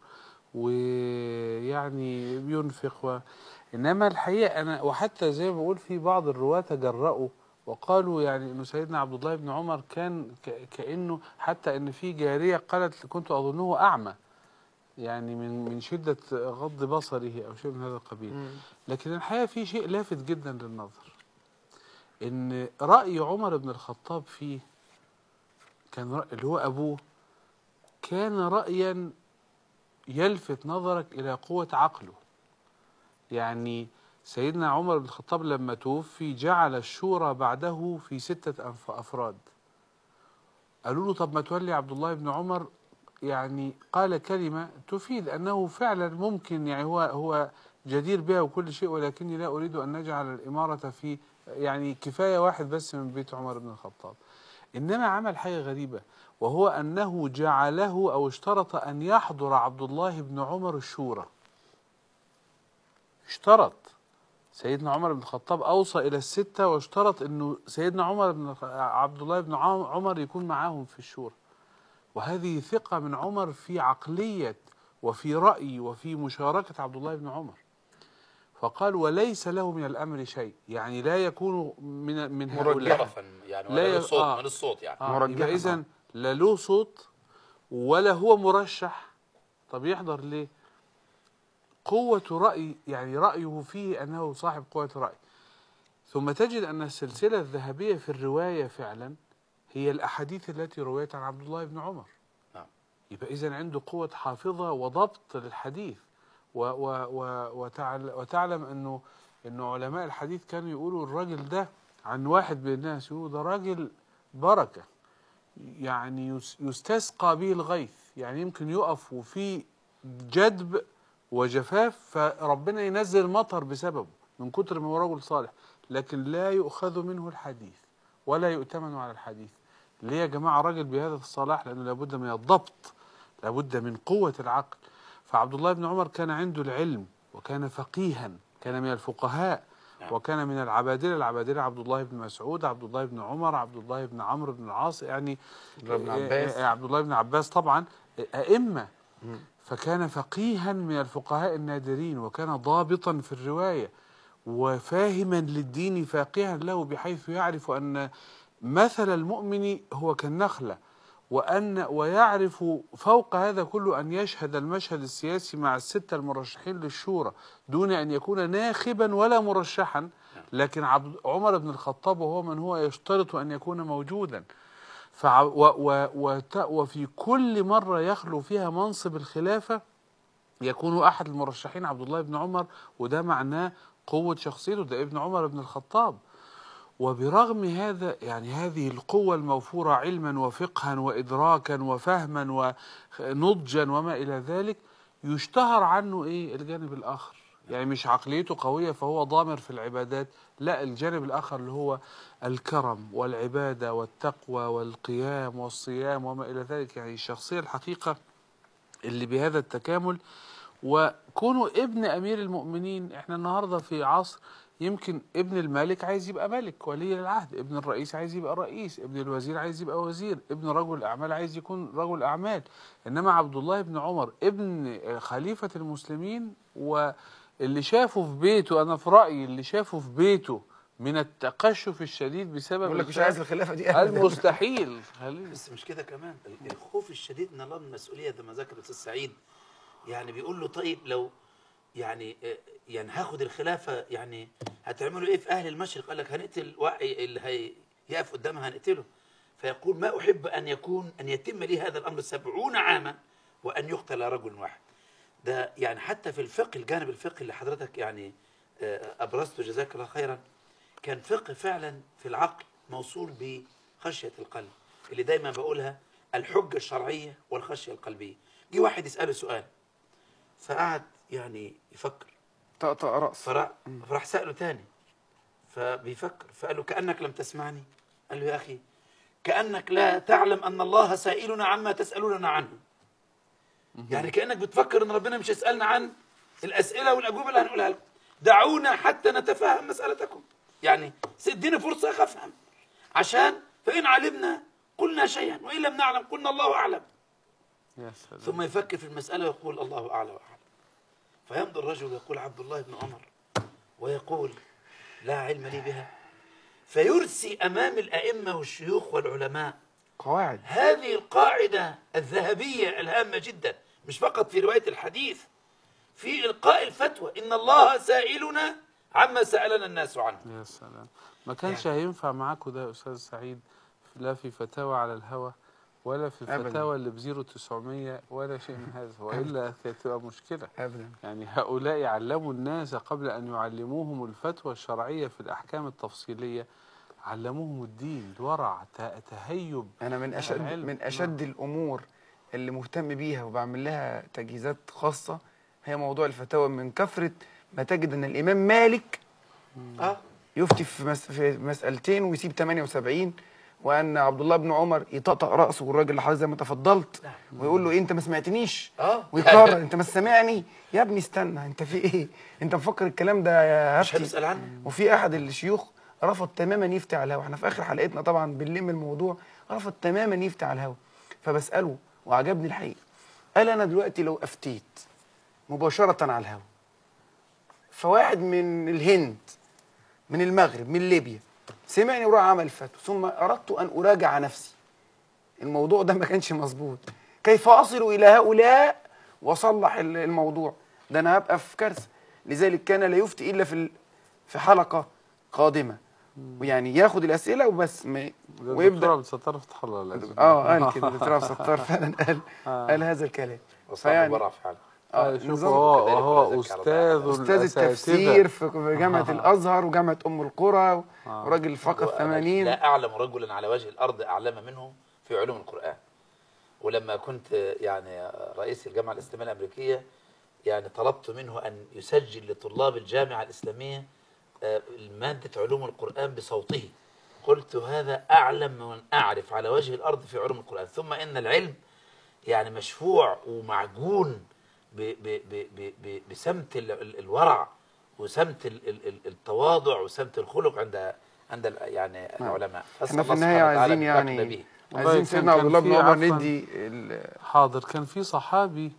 ويعني بينفق انما الحقيقه انا وحتى زي ما بقول في بعض الرواه تجرأوا وقالوا يعني انه سيدنا عبد الله بن عمر كان كانه حتى ان في جاريه قالت كنت اظنه اعمى، يعني من شده غض بصره او شيء من هذا القبيل. لكن الحقيقه في شيء لافت جدا للنظر، ان راي عمر بن الخطاب فيه كان رأي اللي هو ابوه كان رايا يلفت نظرك الى قوه عقله. يعني سيدنا عمر بن الخطاب لما توفي جعل الشورى بعده في 6 أفراد. قالوا له طب ما تولي عبد الله بن عمر، يعني قال كلمة تفيد أنه فعلا ممكن، يعني هو جدير بها وكل شيء، ولكني لا أريد أن نجعل الإمارة في، يعني كفاية واحد بس من بيت عمر بن الخطاب. إنما عمل حاجة غريبة، وهو أنه جعله أو اشترط أن يحضر عبد الله بن عمر الشورى. اشترط سيدنا عمر بن الخطاب أوصى إلى ال6 واشترط أنه سيدنا عبد الله بن عمر يكون معاهم في الشورى. وهذه ثقة من عمر في عقلية وفي رأي وفي مشاركة عبد الله بن عمر. فقال وليس له من الأمر شيء، يعني لا يكون من هؤلاء مرجحا، يعني ولا له صوت من الصوت، يعني مرجحا. إذن لا له صوت ولا هو مرشح. طب يحضر ليه؟ قوة رأي، يعني رأيه فيه أنه صاحب قوة رأي. ثم تجد أن السلسلة الذهبية في الرواية فعلا هي الأحاديث التي رويت عن عبد الله بن عمر. نعم. يبقى إذن عنده قوة حافظة وضبط للحديث. وتعلم أنه علماء الحديث كانوا يقولوا الراجل ده عن واحد من الناس، يقولوا ده راجل بركة، يعني يستسقى به الغيث، يعني يمكن يقف وفي جدب وجفاف فربنا ينزل مطر بسببه من كتر ما هو رجل صالح، لكن لا يؤخذ منه الحديث ولا يؤتمن على الحديث. ليه يا جماعة راجل بهذا الصلاح؟ لأنه لابد من الضبط، لابد من قوة العقل. فعبد الله بن عمر كان عنده العلم، وكان فقيها، كان من الفقهاء، وكان من العبادلة عبد الله بن مسعود، عبد الله بن عمر، عبد الله بن عمرو بن العاص، يعني عبد الله بن عباس طبعا أئمة. فكان فقيها من الفقهاء النادرين، وكان ضابطا في الرواية، وفاهما للدين فاقها له، بحيث يعرف أن مثل المؤمن هو كالنخلة، ويعرف فوق هذا كله أن يشهد المشهد السياسي مع ال6 المرشحين للشورى دون أن يكون ناخبا ولا مرشحا. لكن عمر بن الخطاب وهو من هو يشترط أن يكون موجودا. وفي كل مرة يخلو فيها منصب الخلافة يكون أحد المرشحين عبد الله بن عمر، وده معناه قوة شخصيته، ده ابن عمر بن الخطاب. وبرغم هذا، يعني هذه القوة الموفورة علما وفقها وإدراكا وفهما ونضجا وما إلى ذلك، يشتهر عنه ايه الجانب الاخر، يعني مش عقليته قوية فهو ضامر في العبادات، لا، الجانب الآخر اللي هو الكرم والعبادة والتقوى والقيام والصيام وما إلى ذلك. يعني الشخصية الحقيقة اللي بهذا التكامل. وكونه ابن أمير المؤمنين، احنا النهاردة في عصر يمكن ابن الملك عايز يبقى ملك ولي العهد، ابن الرئيس عايز يبقى رئيس، ابن الوزير عايز يبقى وزير، ابن رجل الأعمال عايز يكون رجل أعمال. إنما عبد الله بن عمر ابن خليفة المسلمين، واللي شافه في بيته، أنا في رأيي اللي شافه في بيته من التقشف الشديد بسبب بقول لك مش عايز الخلافه دي ابدا. المستحيل. بس مش كده كمان، الخوف الشديد من الله من المسؤوليه زي ما ذكر الاستاذ سعيد. يعني بيقول له طيب لو يعني هاخد الخلافه، يعني هتعملوا ايه في اهل المشرق؟ قال لك هنقتل اللي هيقف قدامها هنقتله. فيقول ما احب ان يتم لي هذا الامر 70 عاما وان يقتل رجل واحد. ده يعني حتى في الفقه، الجانب الفقهي اللي حضرتك يعني ابرزته جزاك الله خيرا، كان فقه فعلا في العقل موصول بخشيه القلب، اللي دايما بقولها الحجه الشرعيه والخشيه القلبيه. جه واحد يساله سؤال فقعد يعني يفكر، طقطق راس، فراح ساله تاني فبيفكر، فقال له كانك لم تسمعني. قال له يا اخي كانك لا تعلم ان الله سائلنا عما تسالوننا عنه. يعني كانك بتفكر ان ربنا مش يسالنا عن الاسئله والاجوبه اللي هنقولها لكم. دعونا حتى نتفهم مسالتكم، يعني ادينا فرصه افهم، عشان فان علمنا قلنا شيئا وان لم نعلم قلنا الله اعلم. يا سلام. ثم يفكر في المساله ويقول الله اعلى واعلم. فيمضي الرجل يقول عبد الله بن عمر ويقول لا علم لي بها، فيرسي امام الائمه والشيوخ والعلماء قواعد. هذه القاعده الذهبيه الهامه جدا، مش فقط في روايه الحديث، في إلقاء الفتوى إن الله سائلنا عما سألنا الناس عنه. يا سلام. ما كانش هينفع معاكم ده يا أستاذ سعيد، لا في فتاوى على الهوى ولا في الفتاوى اللي بزيرو 900 ولا شيء من هذا، وإلا كانت تبقى مشكلة أبدا. يعني هؤلاء علموا الناس قبل أن يعلموهم الفتوى الشرعية في الأحكام التفصيلية، علموهم الدين، الورع، تهيب. أنا من أشد الأمور اللي مهتم بيها وبعمل لها تجهيزات خاصة هي موضوع الفتاوى، من كثرة ما تجد أن الإمام مالك يفتي في مسألتين ويسيب 78، وأن عبد الله بن عمر يطقطق رأسه والراجل اللي حضرتك زي ما تفضلت ويقول له إيه أنت ما سمعتنيش؟ ويقرر أنت ما سامعني يا ابني، استنى أنت في إيه؟ أنت مفكر الكلام ده يا هفتي؟ مش هنسأل عنه. وفي أحد الشيوخ رفض تماما يفتي على الهوا، احنا في آخر حلقتنا طبعا بنلم الموضوع، رفض تماما يفتي على الهوا. فبسأله وعجبني الحقيقة، قال أنا دلوقتي لو أفتيت مباشرة على الهوا، فواحد من الهند، من المغرب، من ليبيا سمعني وراح عمل فتوى، ثم أردت أن أراجع نفسي، الموضوع ده ما كانش مظبوط، كيف أصل إلى هؤلاء وأصلح الموضوع ده؟ أنا هبقى في كارثة. لذلك كان لا يفتي إلا في حلقة قادمة، ويعني ياخد الأسئلة وبس ويبدأ. الدكتور ستار فتح الله لازم قال كده، الدكتور ستار فعلا قال هذا الكلام. فيعني فعلا شوف وهو أستاذ التفسير في جامعة الأزهر وجامعة أم القرى، وراجل فقط 80. لا أعلم رجلا على وجه الأرض أعلم منه في علوم القرآن. ولما كنت يعني رئيس الجامعة الإسلامية الأمريكية، يعني طلبت منه أن يسجل لطلاب الجامعة الإسلامية مادة علوم القرآن بصوته. قلت هذا أعلم من أعرف على وجه الأرض في علوم القرآن. ثم إن العلم يعني مشفوع ومعجون بسمت الورع وسمت التواضع وسمت الخلق عند يعني العلماء. احنا في النهاية عايزين عايزين سيدنا عبد الله بن عمر ندي حاضر. كان في صحابي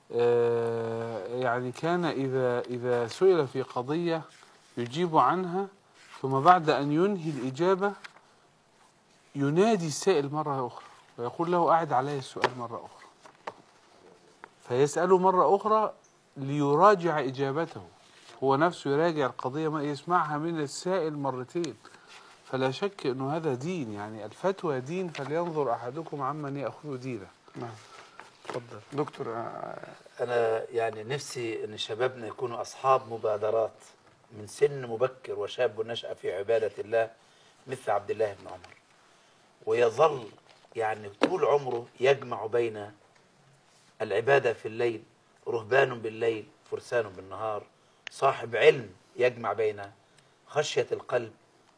يعني كان إذا سئل في قضية يجيب عنها، ثم بعد أن ينهي الإجابة ينادي السائل مرة أخرى ويقول له أعد علي السؤال مرة أخرى، فيسأله مرة أخرى ليراجع إجابته، هو نفسه يراجع القضية ما يسمعها من السائل مرتين. فلا شك أنه هذا دين، يعني الفتوى دين، فلينظر أحدكم عمن يأخذ دينه. نعم. تفضل دكتور. أنا يعني نفسي أن شبابنا يكونوا أصحاب مبادرات من سن مبكر، وشاب نشأ في عبادة الله مثل عبد الله بن عمر، ويظل يعني طول عمره يجمع بين العبادة في الليل رهبان بالليل فرسان بالنهار، صاحب علم يجمع بين خشية القلب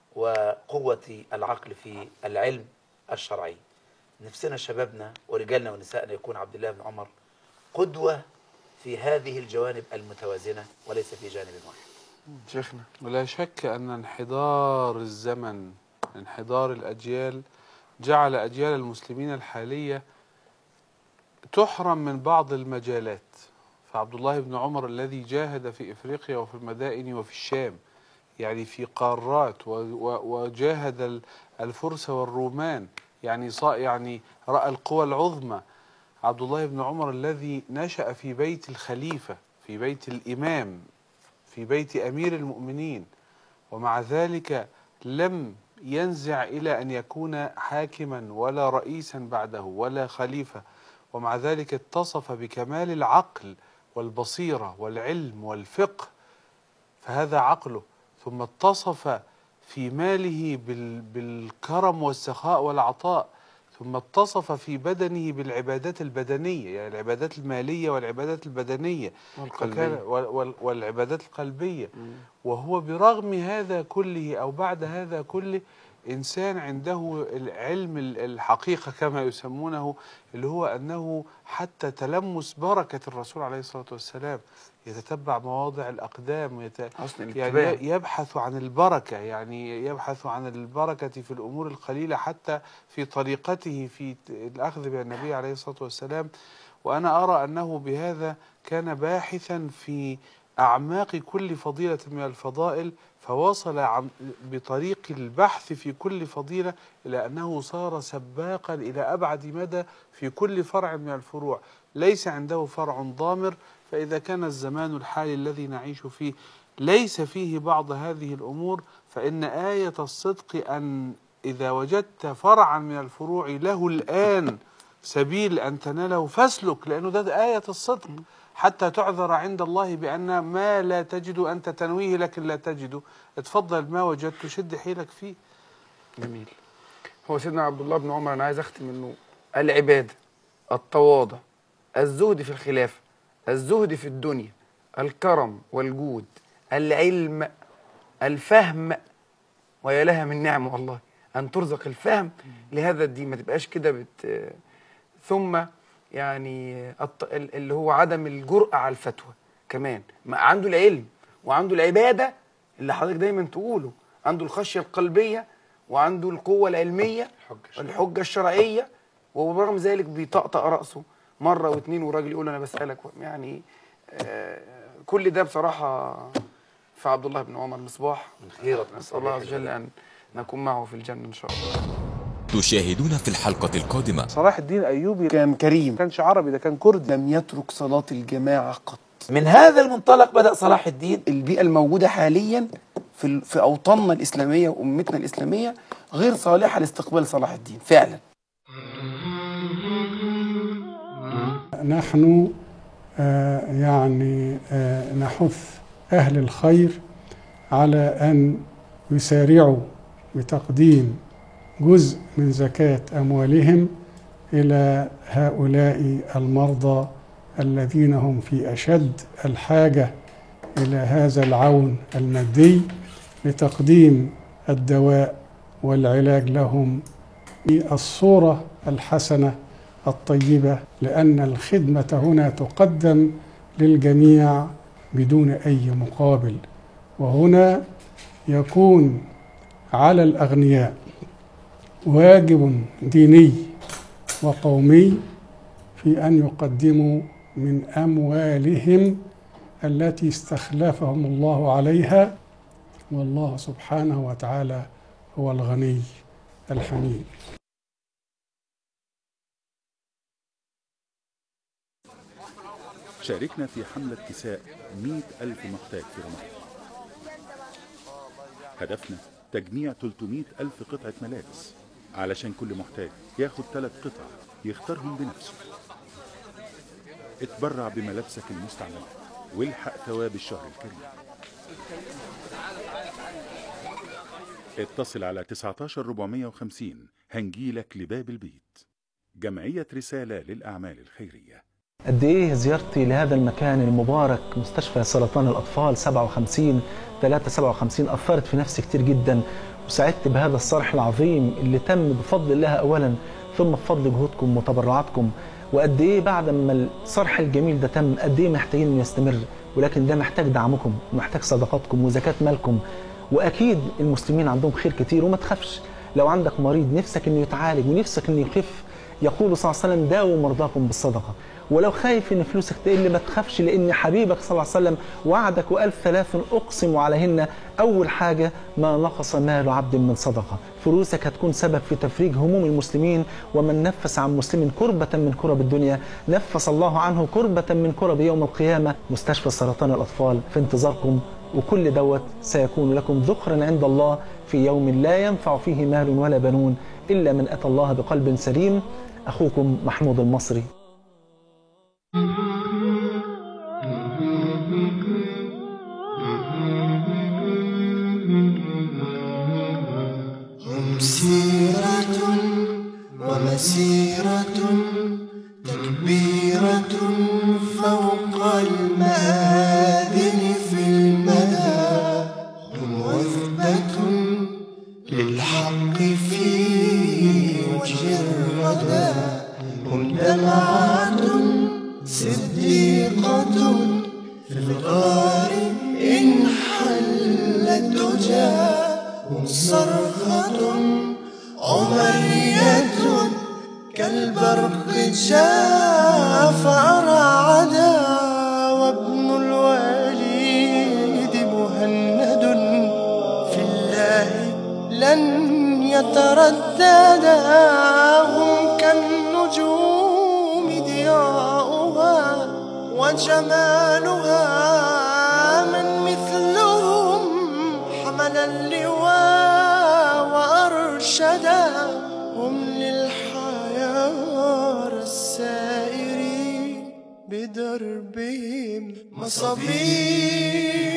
وقوة العقل في العلم الشرعي. نفسنا شبابنا ورجالنا ونسائنا يكون عبد الله بن عمر قدوة في هذه الجوانب المتوازنة وليس في جانب واحد. شيخنا، ولا شك أن انحدار الزمن، انحدار الأجيال، جعل أجيال المسلمين الحالية تحرم من بعض المجالات. فعبد الله بن عمر الذي جاهد في إفريقيا وفي المدائن وفي الشام، يعني في قارات، وجاهد الفرس والرومان، يعني رأى القوى العظمى. عبد الله بن عمر الذي نشأ في بيت الخليفة، في بيت الإمام، في بيت أمير المؤمنين، ومع ذلك لم ينزع إلى أن يكون حاكما ولا رئيسا بعده ولا خليفة، ومع ذلك اتصف بكمال العقل والبصيرة والعلم والفقه، فهذا عقله. ثم اتصف في ماله بالكرم والسخاء والعطاء، ثم اتصف في بدنه بالعبادات البدنية، يعني العبادات المالية والعبادات البدنية والعبادات القلبية. وهو برغم هذا كله أو بعد هذا كله إنسان عنده العلم الحقيقة كما يسمونه، اللي هو أنه حتى تلمس بركة الرسول عليه الصلاة والسلام، يتتبع مواضع الأقدام، يعني يبحث عن البركة، يعني يبحث عن البركة في الأمور القليلة حتى في طريقته في الأخذ بالنبي عليه الصلاة والسلام. وأنا أرى أنه بهذا كان باحثا في أعماق كل فضيلة من الفضائل، فوصل بطريق البحث في كل فضيلة إلى أنه صار سباقا إلى أبعد مدى في كل فرع من الفروع، ليس عنده فرع ضامر. فإذا كان الزمان الحالي الذي نعيش فيه ليس فيه بعض هذه الأمور، فإن آية الصدق أن إذا وجدت فرعا من الفروع له الآن سبيل أن تناله فاسلك، لأنه ده آية الصدق، حتى تعذر عند الله بأن ما لا تجد أنت تنويه لكن لا تجده. اتفضل ما وجدت شد حيلك فيه. جميل. هو سيدنا عبد الله بن عمر أنا عايز أختم منه العبادة، التواضع، الزهد في الخلافة، الزهد في الدنيا، الكرم والجود، العلم، الفهم. ويا لها من نعمة والله أن ترزق الفهم لهذا الدين، ما تبقاش كده ثم يعني اللي هو عدم الجرأة على الفتوى كمان. عنده العلم وعنده العبادة اللي حضرتك دايما تقوله، عنده الخشية القلبية وعنده القوة العلمية، الحجة الشرعية، وبرغم ذلك بيطقطق رأسه مرة واثنين والراجل يقول أنا بسألك. يعني كل ده بصراحة في عبد الله بن عمر مصباح من خيرة. نسأل الله عز وجل أن نكون معه في الجنة إن شاء الله. تشاهدون في الحلقة القادمة. صلاح الدين الأيوبي كان كريم، كانش عربي، ده كان كردي، لم يترك صلاة الجماعة قط. من هذا المنطلق بدأ صلاح الدين. البيئة الموجودة حاليا في أوطاننا الإسلامية وأمتنا الإسلامية غير صالحة لاستقبال صلاح الدين فعلا. نحن نحث أهل الخير على أن يسارعوا بتقديم جزء من زكاة أموالهم إلى هؤلاء المرضى الذين هم في أشد الحاجة إلى هذا العون المادي لتقديم الدواء والعلاج لهم بالصورة الحسنة الطيبة، لأن الخدمة هنا تقدم للجميع بدون أي مقابل. وهنا يكون على الأغنياء واجب ديني وقومي في أن يقدموا من أموالهم التي استخلفهم الله عليها، والله سبحانه وتعالى هو الغني الحميد. شاركنا في حملة كساء 100,000 محتاج في رمضان. هدفنا تجميع 300,000 قطعة ملابس علشان كل محتاج ياخد 3 قطع يختارهم بنفسه. اتبرع بملابسك المستعملة والحق ثواب الشهر الكريم. اتصل على 19450 هنجيلك لباب البيت. جمعية رسالة للأعمال الخيرية. قد ايه زيارتي لهذا المكان المبارك مستشفى سرطان الاطفال 57 اثرت في نفسي كتير جدا، وسعدت بهذا الصرح العظيم اللي تم بفضل الله اولا، ثم بفضل جهودكم وتبرعاتكم. وقد ايه بعد ما الصرح الجميل ده تم قد ايه محتاجين انه يستمر، ولكن ده محتاج دعمكم ومحتاج صدقاتكم وزكاة مالكم. واكيد المسلمين عندهم خير كتير، وما تخافش لو عندك مريض نفسك انه يتعالج ونفسك انه يخف، يقول صلى الله عليه وسلم داووا مرضاكم بالصدقه. ولو خايف ان فلوسك تقل ما تخافش، لان حبيبك صلى الله عليه وسلم وعدك وقال 3 اقسم عليهن. اول حاجه ما نقص مال عبد من صدقه، فلوسك هتكون سبب في تفريج هموم المسلمين، ومن نفس عن مسلم كربه من كرب الدنيا نفس الله عنه كربه من كرب يوم القيامه. مستشفى سرطان الاطفال في انتظاركم، وكل دوت سيكون لكم ذخرا عند الله في يوم لا ينفع فيه مال ولا بنون إلا من أتى الله بقلب سليم. أخوكم محمود المصري. هم سيرة ومسيرة تكبيرة فوق المآذن في المدى، هم وثبة للحق في وجه الردى، هم دمعة صديقة في الغار إن حلت دجى، هم صرخة عمرية كالبرق جاء فأرعدا، وابن الوليد مهند في الله لن يترددا، هم كالنجوم ضياؤها وجمالها، من مثلهم حمل اللواء وأرشدا، هم للحيار السائرين بدربهم مصابيح